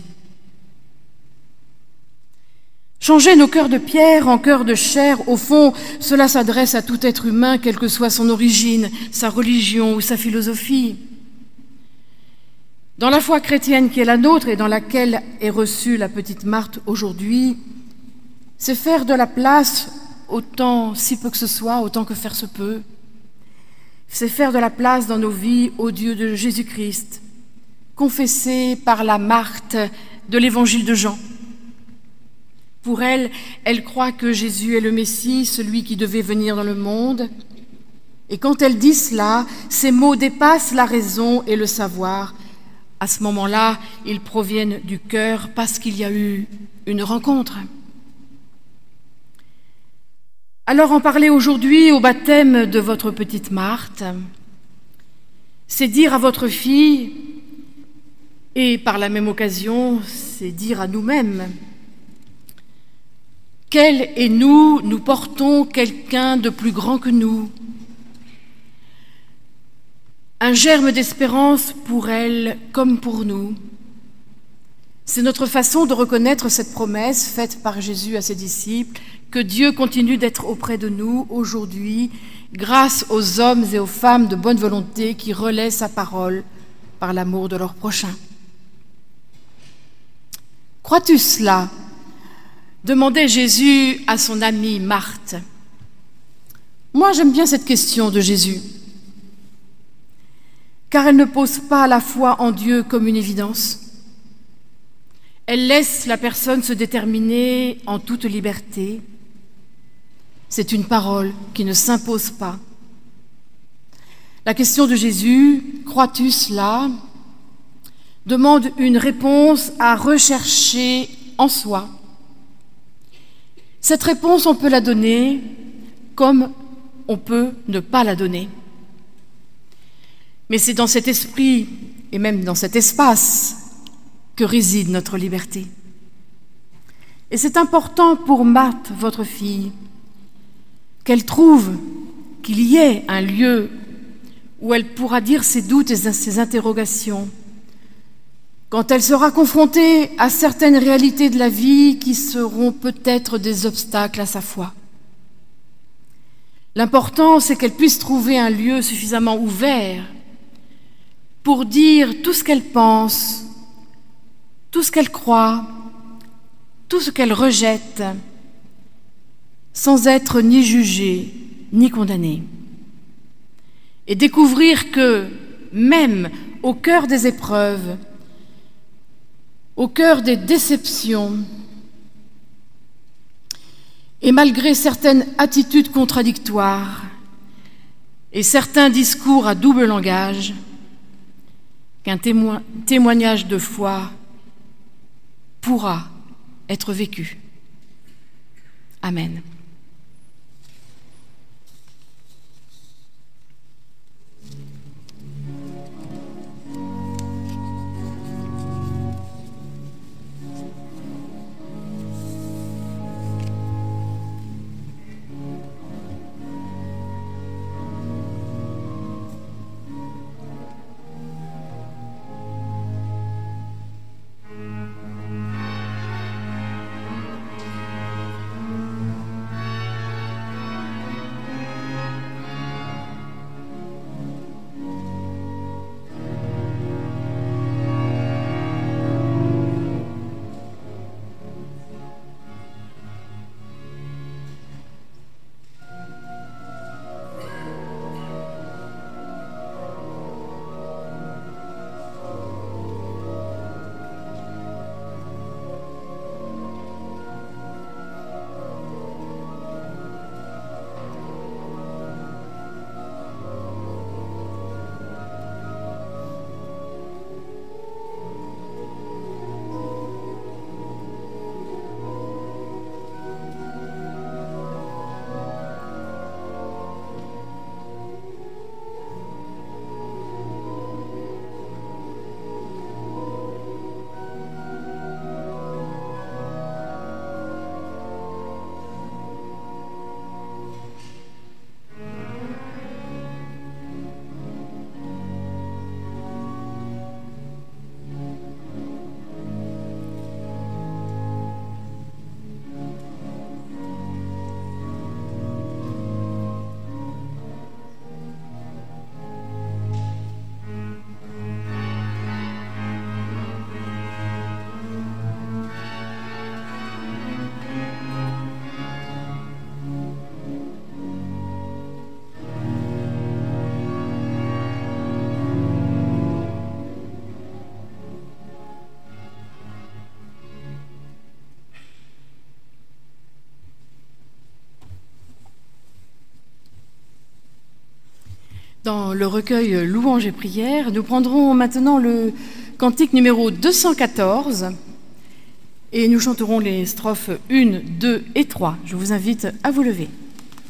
Changer nos cœurs de pierre en cœurs de chair, au fond, cela s'adresse à tout être humain, quelle que soit son origine, sa religion ou sa philosophie. Dans la foi chrétienne qui est la nôtre et dans laquelle est reçue la petite Marthe aujourd'hui, c'est faire de la place, autant si peu que ce soit, autant que faire se peut. C'est faire de la place dans nos vies au Dieu de Jésus-Christ, confessé par la Marthe de l'évangile de Jean. Pour elle, elle croit que Jésus est le Messie, celui qui devait venir dans le monde. Et quand elle dit cela, ces mots dépassent la raison et le savoir. À ce moment-là, ils proviennent du cœur parce qu'il y a eu une rencontre. Alors en parler aujourd'hui au baptême de votre petite Marthe, c'est dire à votre fille, et par la même occasion, c'est dire à nous-mêmes, qu'elle et nous, nous portons quelqu'un de plus grand que nous, un germe d'espérance pour elle comme pour nous. C'est notre façon de reconnaître cette promesse faite par Jésus à ses disciples, que Dieu continue d'être auprès de nous aujourd'hui, grâce aux hommes et aux femmes de bonne volonté qui relaient sa parole par l'amour de leur prochain. Crois-tu cela ? Demandait Jésus à son amie Marthe. Moi, j'aime bien cette question de Jésus, car elle ne pose pas la foi en Dieu comme une évidence. Elle laisse la personne se déterminer en toute liberté. C'est une parole qui ne s'impose pas. La question de Jésus, crois-tu cela, demande une réponse à rechercher en soi. Cette réponse, on peut la donner comme on peut ne pas la donner. Mais c'est dans cet esprit et même dans cet espace que réside notre liberté. Et c'est important pour Marthe, votre fille, qu'elle trouve qu'il y ait un lieu où elle pourra dire ses doutes et ses interrogations, quand elle sera confrontée à certaines réalités de la vie qui seront peut-être des obstacles à sa foi. L'important, c'est qu'elle puisse trouver un lieu suffisamment ouvert pour dire tout ce qu'elle pense, tout ce qu'elle croit, tout ce qu'elle rejette, sans être ni jugée ni condamnée. Et découvrir que, même au cœur des épreuves, au cœur des déceptions, et malgré certaines attitudes contradictoires et certains discours à double langage, qu'un témoin, témoignage de foi pourra être vécu. Amen. Dans le recueil Louanges et prières, nous prendrons maintenant le cantique numéro deux cent quatorze et nous chanterons les strophes un, deux et trois. Je vous invite à vous lever.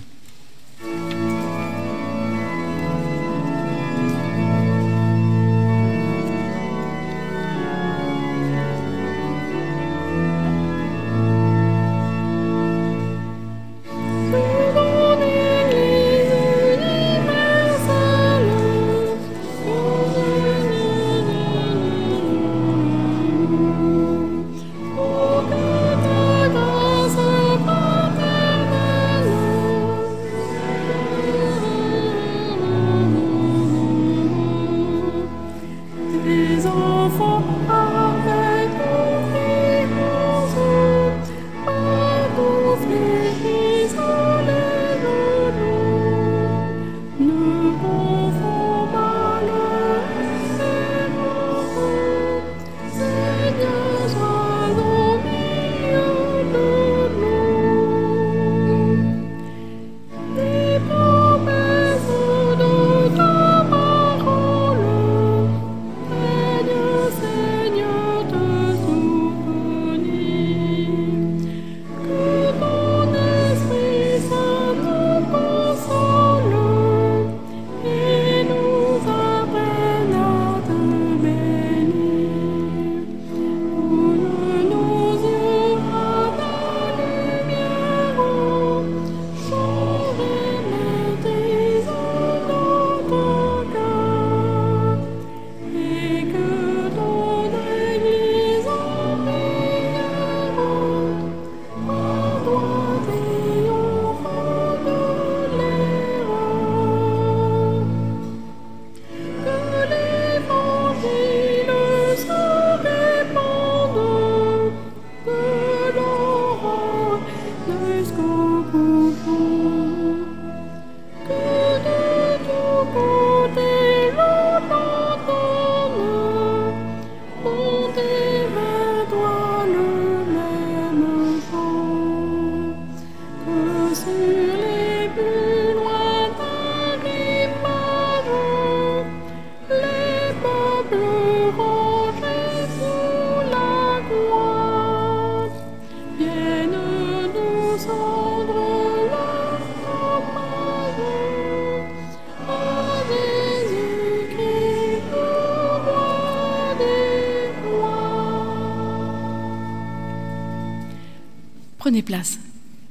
Prenez place.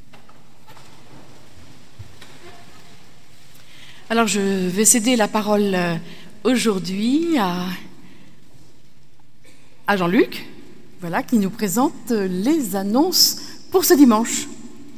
Alors, je vais céder la parole euh, aujourd'hui à, à Jean-Luc, voilà, qui nous présente euh, les annonces pour ce dimanche.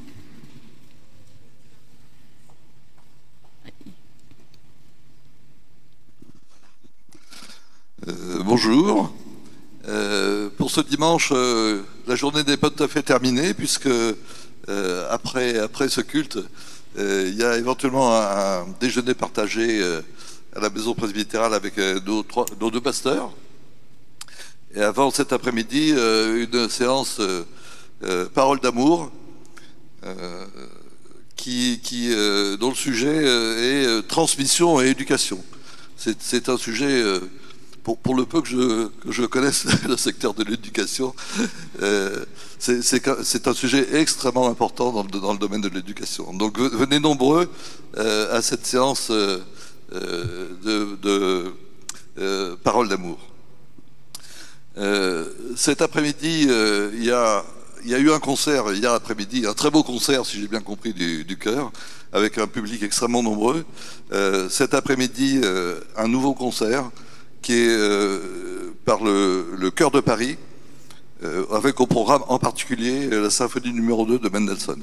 Euh, bonjour. Euh, pour ce dimanche, euh, la journée n'est pas tout à fait terminée puisque euh, après, après ce culte, euh, il y a éventuellement un, un déjeuner partagé euh, à la maison presbytérale avec euh, nos, trois, nos deux pasteurs. Et avant cet après-midi, euh, une séance euh, euh, Parole d'amour euh, qui, qui, euh, dont le sujet euh, est euh, transmission et éducation. C'est, c'est un sujet... Euh, Pour, pour le peu que je, que je connaisse le secteur de l'éducation, euh, c'est, c'est, c'est un sujet extrêmement important dans le, dans le domaine de l'éducation. Donc venez nombreux euh, à cette séance euh, de, de euh, Parole d'amour. Euh, cet après-midi, euh, il y a, il y a eu un concert hier après-midi, un très beau concert, si j'ai bien compris, du, du chœur, avec un public extrêmement nombreux. Euh, cet après-midi, euh, un nouveau concert qui est euh, par le, le Chœur de Paris, euh, avec au programme en particulier la symphonie numéro deux de Mendelssohn.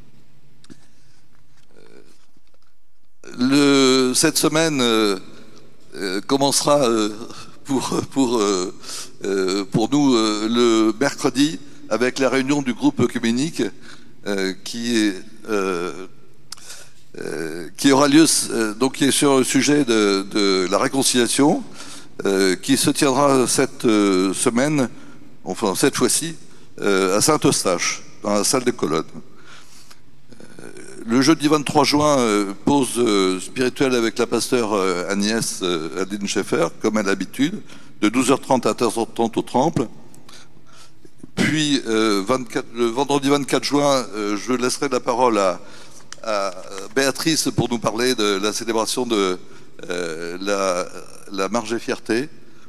Le, cette semaine euh, euh, commencera euh, pour, pour, euh, euh, pour nous euh, le mercredi avec la réunion du groupe œcuménique euh, qui est... Euh, euh, qui aura lieu, euh, donc qui est sur le sujet de, de la réconciliation, Euh, qui se tiendra cette euh, semaine, enfin cette fois-ci, euh, à Saint-Eustache, dans la salle des colonnes. Euh, le jeudi vingt-trois juin, euh, pause euh, spirituelle avec la pasteure euh, Agnès euh, Adeline Schaeffer, comme à l'habitude, de douze heures trente à treize heures trente au Temple. Puis, euh, vingt-quatre, le vendredi vingt-quatre juin, euh, je laisserai la parole à, à Béatrice pour nous parler de la célébration de euh, la... la marche des fiertés.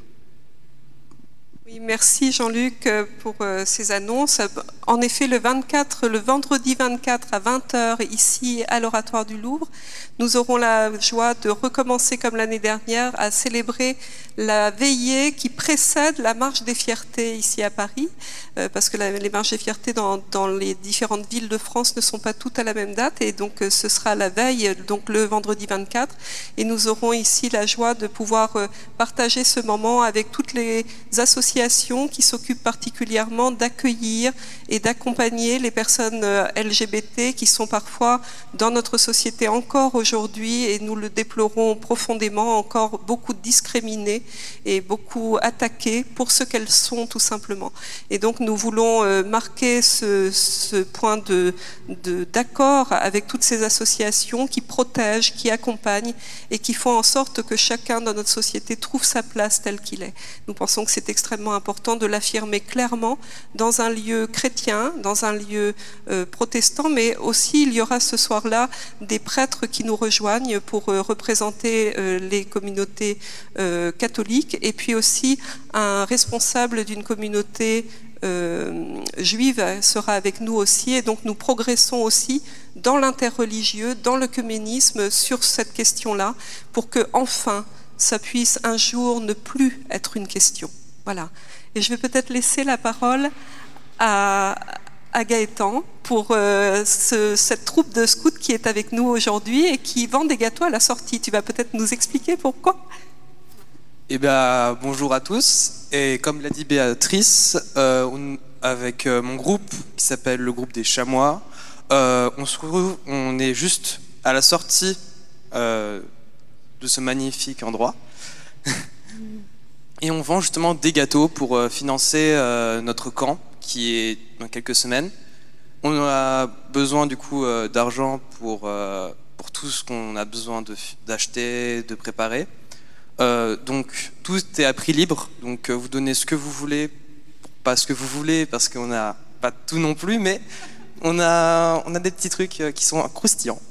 Oui, merci Jean-Luc pour euh, ces annonces. En effet, le vingt-quatre, le vendredi vingt-quatre à vingt heures, ici à l'Oratoire du Louvre, nous aurons la joie de recommencer comme l'année dernière à célébrer la veillée qui précède la marche des fiertés ici à Paris, euh, parce que la, les marches des fiertés dans, dans les différentes villes de France ne sont pas toutes à la même date, et donc euh, ce sera la veille, donc le vendredi vingt-quatre, et nous aurons ici la joie de pouvoir euh, partager ce moment avec toutes les associations qui s'occupent particulièrement d'accueillir et d'accompagner les personnes L G B T qui sont parfois dans notre société encore aujourd'hui, et nous le déplorons profondément, encore beaucoup discriminées et beaucoup attaquées pour ce qu'elles sont tout simplement. Et donc nous voulons marquer ce, ce point de, de, d'accord avec toutes ces associations qui protègent, qui accompagnent et qui font en sorte que chacun dans notre société trouve sa place tel qu'il est. Nous pensons que c'est extrêmement important de l'affirmer clairement dans un lieu chrétien, dans un lieu euh, protestant, mais aussi il y aura ce soir-là des prêtres qui nous rejoignent pour euh, représenter euh, les communautés euh, catholiques, et puis aussi un responsable d'une communauté euh, juive sera avec nous aussi, et donc nous progressons aussi dans l'interreligieux, dans l'œcuménisme sur cette question-là, pour que enfin ça puisse un jour ne plus être une question. Voilà. Et je vais peut-être laisser la parole à, à Gaëtan pour euh, ce, cette troupe de scouts qui est avec nous aujourd'hui et qui vend des gâteaux à la sortie. Tu vas peut-être nous expliquer pourquoi? Eh bien, bonjour à tous. Et comme l'a dit Béatrice, euh, on, avec euh, mon groupe qui s'appelle le groupe des Chamois, euh, on se retrouve, on est juste à la sortie euh, de ce magnifique endroit. Et on vend justement des gâteaux pour euh, financer euh, notre camp qui est dans quelques semaines. On a besoin du coup euh, d'argent pour, euh, pour tout ce qu'on a besoin de, d'acheter, de préparer. Euh, donc tout est à prix libre, donc euh, vous donnez ce que vous voulez, pas ce que vous voulez parce qu'on n'a pas tout non plus, mais on a, on a des petits trucs euh, qui sont croustillants.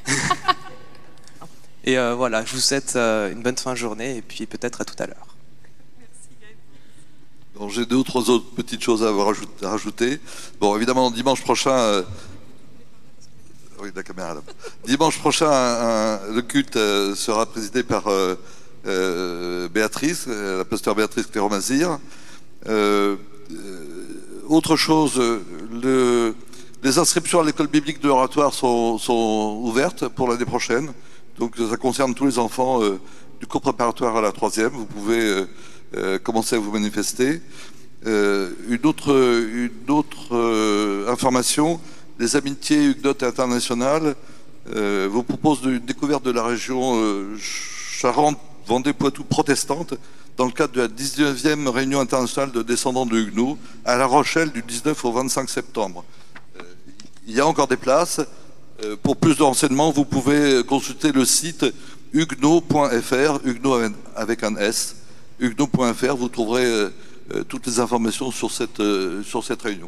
Et euh, voilà, je vous souhaite euh, une bonne fin de journée et puis peut-être à tout à l'heure. Donc j'ai d'autres autres petites choses à vous rajouter, à rajouter. Bon, évidemment, dimanche prochain, euh, oui, la caméra là. Dimanche prochain, un, un, le culte euh, sera présidé par euh, euh, Béatrice, euh, la pasteur Béatrice Cléro-Mazir. Euh, euh, autre chose, le, les inscriptions à l'école biblique de l'oratoire sont, sont ouvertes pour l'année prochaine. Donc ça concerne tous les enfants euh, du cours préparatoire à la troisième. Vous pouvez euh, euh, commencer à vous manifester. Euh, une autre, une autre euh, information, les amitiés huguenotes internationales euh, vous proposent une découverte de la région euh, Charente, Vendée, Poitou protestante dans le cadre de la dix-neuvième réunion internationale de descendants de Huguenots à La Rochelle du dix-neuf au vingt-cinq septembre. Euh, il y a encore des places. Euh, pour plus de renseignements, vous pouvez consulter le site huguenot point f r, Huguenot avec un S, huguenot point f r, vous trouverez euh, euh, toutes les informations sur cette, euh, sur cette réunion.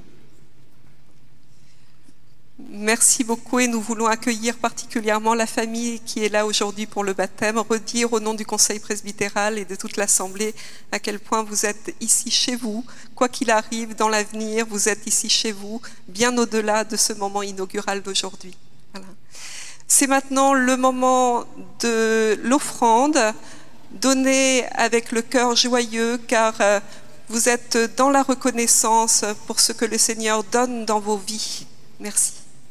Merci beaucoup et nous voulons accueillir particulièrement la famille qui est là aujourd'hui pour le baptême, redire au nom du Conseil presbytéral et de toute l'Assemblée à quel point vous êtes ici chez vous. Quoi qu'il arrive dans l'avenir, vous êtes ici chez vous, bien au-delà de ce moment inaugural d'aujourd'hui. Voilà. C'est maintenant le moment de l'offrande, donnée avec le cœur joyeux car vous êtes dans la reconnaissance pour ce que le Seigneur donne dans vos vies. Merci.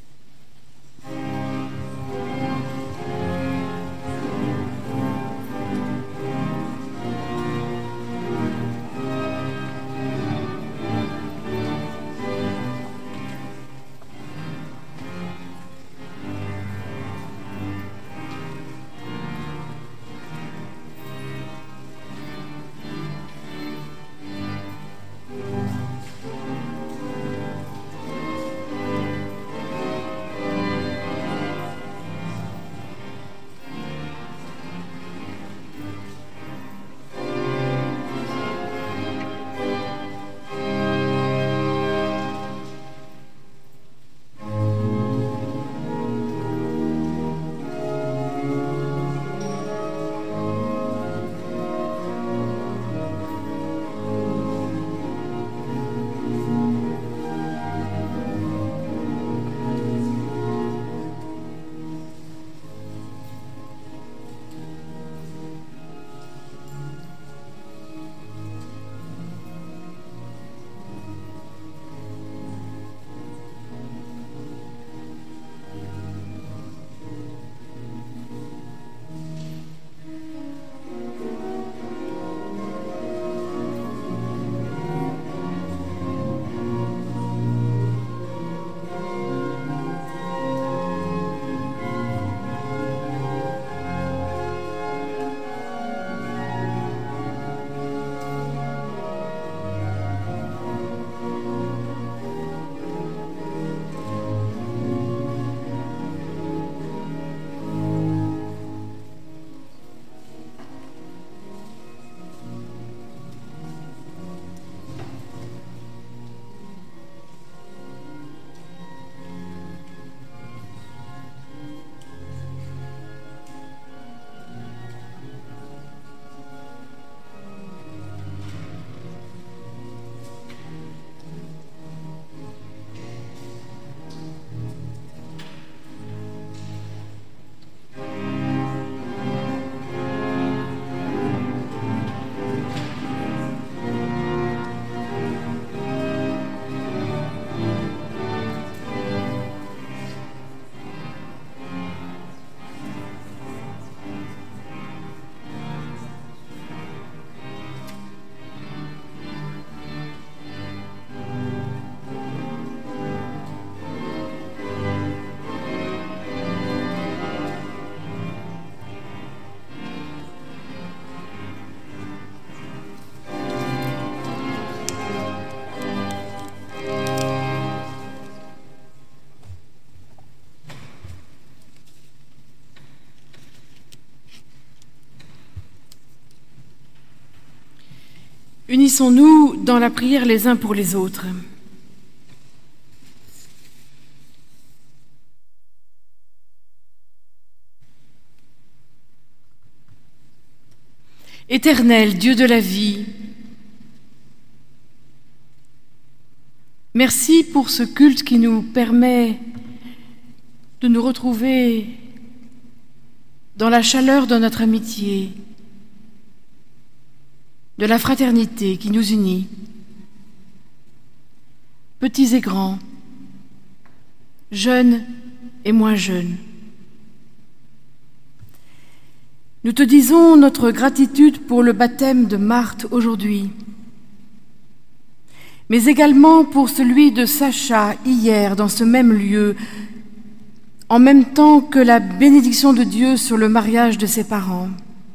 Unissons-nous dans la prière les uns pour les autres. Éternel Dieu de la vie, Merci pour ce culte qui nous permet de nous retrouver dans la chaleur de notre amitié, de la fraternité qui nous unit, petits et grands, jeunes et moins jeunes. Nous te disons notre gratitude pour le baptême de Marthe aujourd'hui, mais également pour celui de Sacha hier dans ce même lieu, en même temps que la bénédiction de Dieu sur le mariage de ses parents.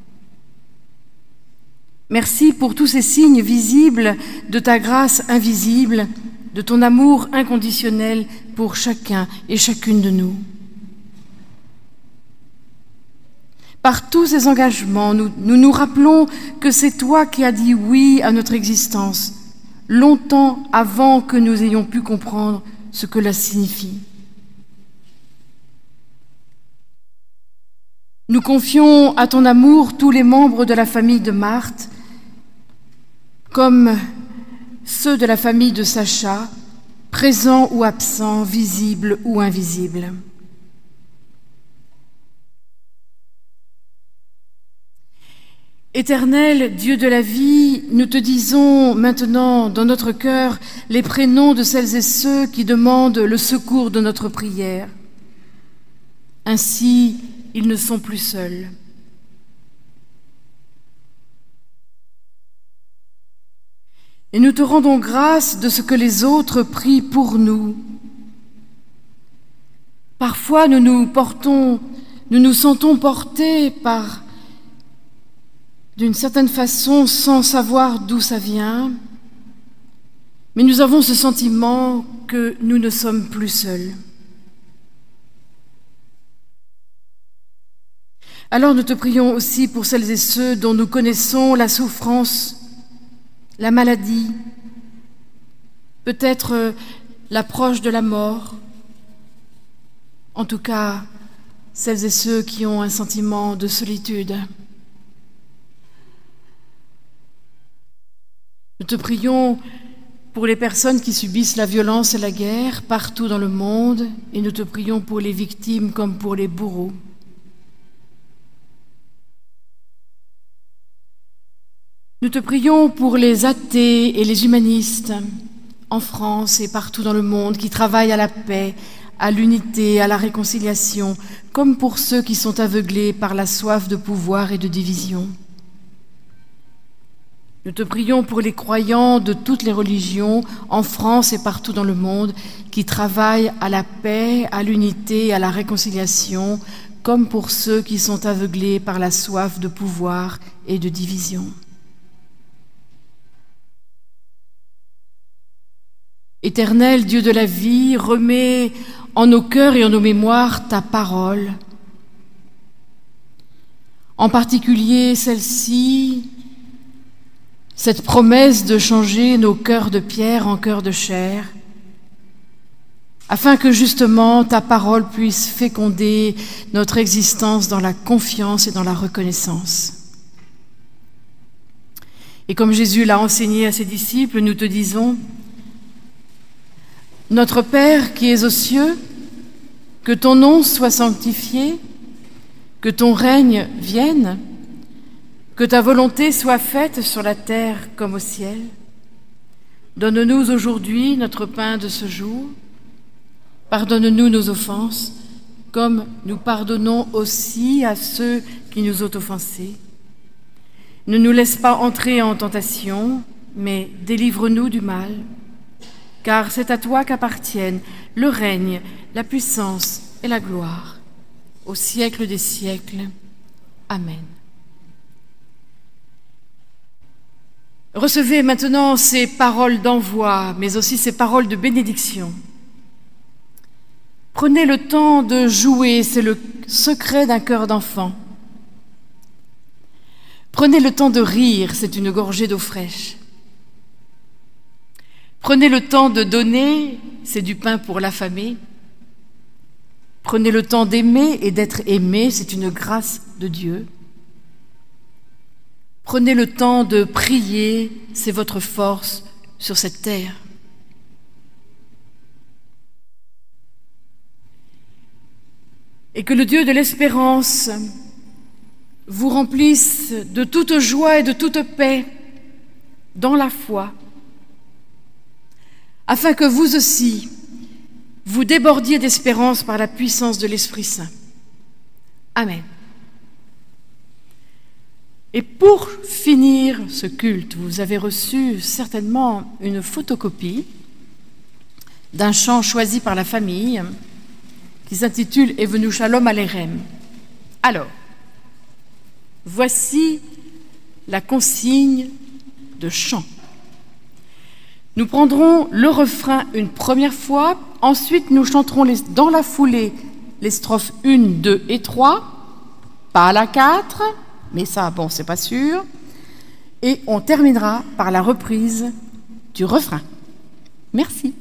Merci pour tous ces signes visibles de ta grâce invisible, de ton amour inconditionnel pour chacun et chacune de nous. Par tous ces engagements, nous, nous nous rappelons que c'est toi qui as dit oui à notre existence, longtemps avant que nous ayons pu comprendre ce que cela signifie. Nous confions à ton amour tous les membres de la famille de Marthe, comme ceux de la famille de Sacha, présents ou absents, visibles ou invisibles. Éternel Dieu de la vie, nous te disons maintenant dans notre cœur les prénoms de celles et ceux qui demandent le secours de notre prière. Ainsi, ils ne sont plus seuls. Et nous te rendons grâce de ce que les autres prient pour nous. Parfois, nous nous portons, nous nous sentons portés par d'une certaine façon, sans savoir d'où ça vient, mais nous avons ce sentiment que nous ne sommes plus seuls. Alors nous te prions aussi pour celles et ceux dont nous connaissons la souffrance, la maladie, peut-être l'approche de la mort, en tout cas celles et ceux qui ont un sentiment de solitude. Nous te prions pour les personnes qui subissent la violence et la guerre partout dans le monde, et nous te prions pour les victimes comme pour les bourreaux. Nous te prions pour les athées et les humanistes en France et partout dans le monde qui travaillent à la paix, à l'unité, à la réconciliation, comme pour ceux qui sont aveuglés par la soif de pouvoir et de division. Nous te prions pour les croyants de toutes les religions, en France et partout dans le monde, qui travaillent à la paix, à l'unité, à la réconciliation, comme pour ceux qui sont aveuglés par la soif de pouvoir et de division. Éternel Dieu de la vie, remets en nos cœurs et en nos mémoires ta parole, en particulier celle-ci, cette promesse de changer nos cœurs de pierre en cœurs de chair, afin que justement ta parole puisse féconder notre existence dans la confiance et dans la reconnaissance. Et comme Jésus l'a enseigné à ses disciples, nous te disons, Notre Père qui es aux cieux, que ton nom soit sanctifié, que ton règne vienne, que ta volonté soit faite sur la terre comme au ciel. Donne-nous aujourd'hui notre pain de ce jour. Pardonne-nous nos offenses, comme nous pardonnons aussi à ceux qui nous ont offensés. Ne nous laisse pas entrer en tentation, mais délivre-nous du mal. Car c'est à toi qu'appartiennent le règne, la puissance et la gloire, au siècle des siècles. Amen. Recevez maintenant ces paroles d'envoi, mais aussi ces paroles de bénédiction. Prenez le temps de jouer, c'est le secret d'un cœur d'enfant. Prenez le temps de rire, c'est une gorgée d'eau fraîche. Prenez le temps de donner, c'est du pain pour l'affamé. Prenez le temps d'aimer et d'être aimé, c'est une grâce de Dieu. Prenez le temps de prier, c'est votre force sur cette terre. et que le Dieu de l'espérance vous remplisse de toute joie et de toute paix dans la foi, afin que vous aussi, vous débordiez d'espérance par la puissance de l'Esprit Saint. Amen. Et pour finir ce culte, vous avez reçu certainement une photocopie d'un chant choisi par la famille qui s'intitule « Est venu Shalom Alechem ». Alors, voici la consigne de chant. Nous prendrons le refrain une première fois, ensuite nous chanterons les, dans la foulée les strophes un, deux et trois, pas à la quatre, mais ça, bon, c'est pas sûr, et on terminera par la reprise du refrain. Merci.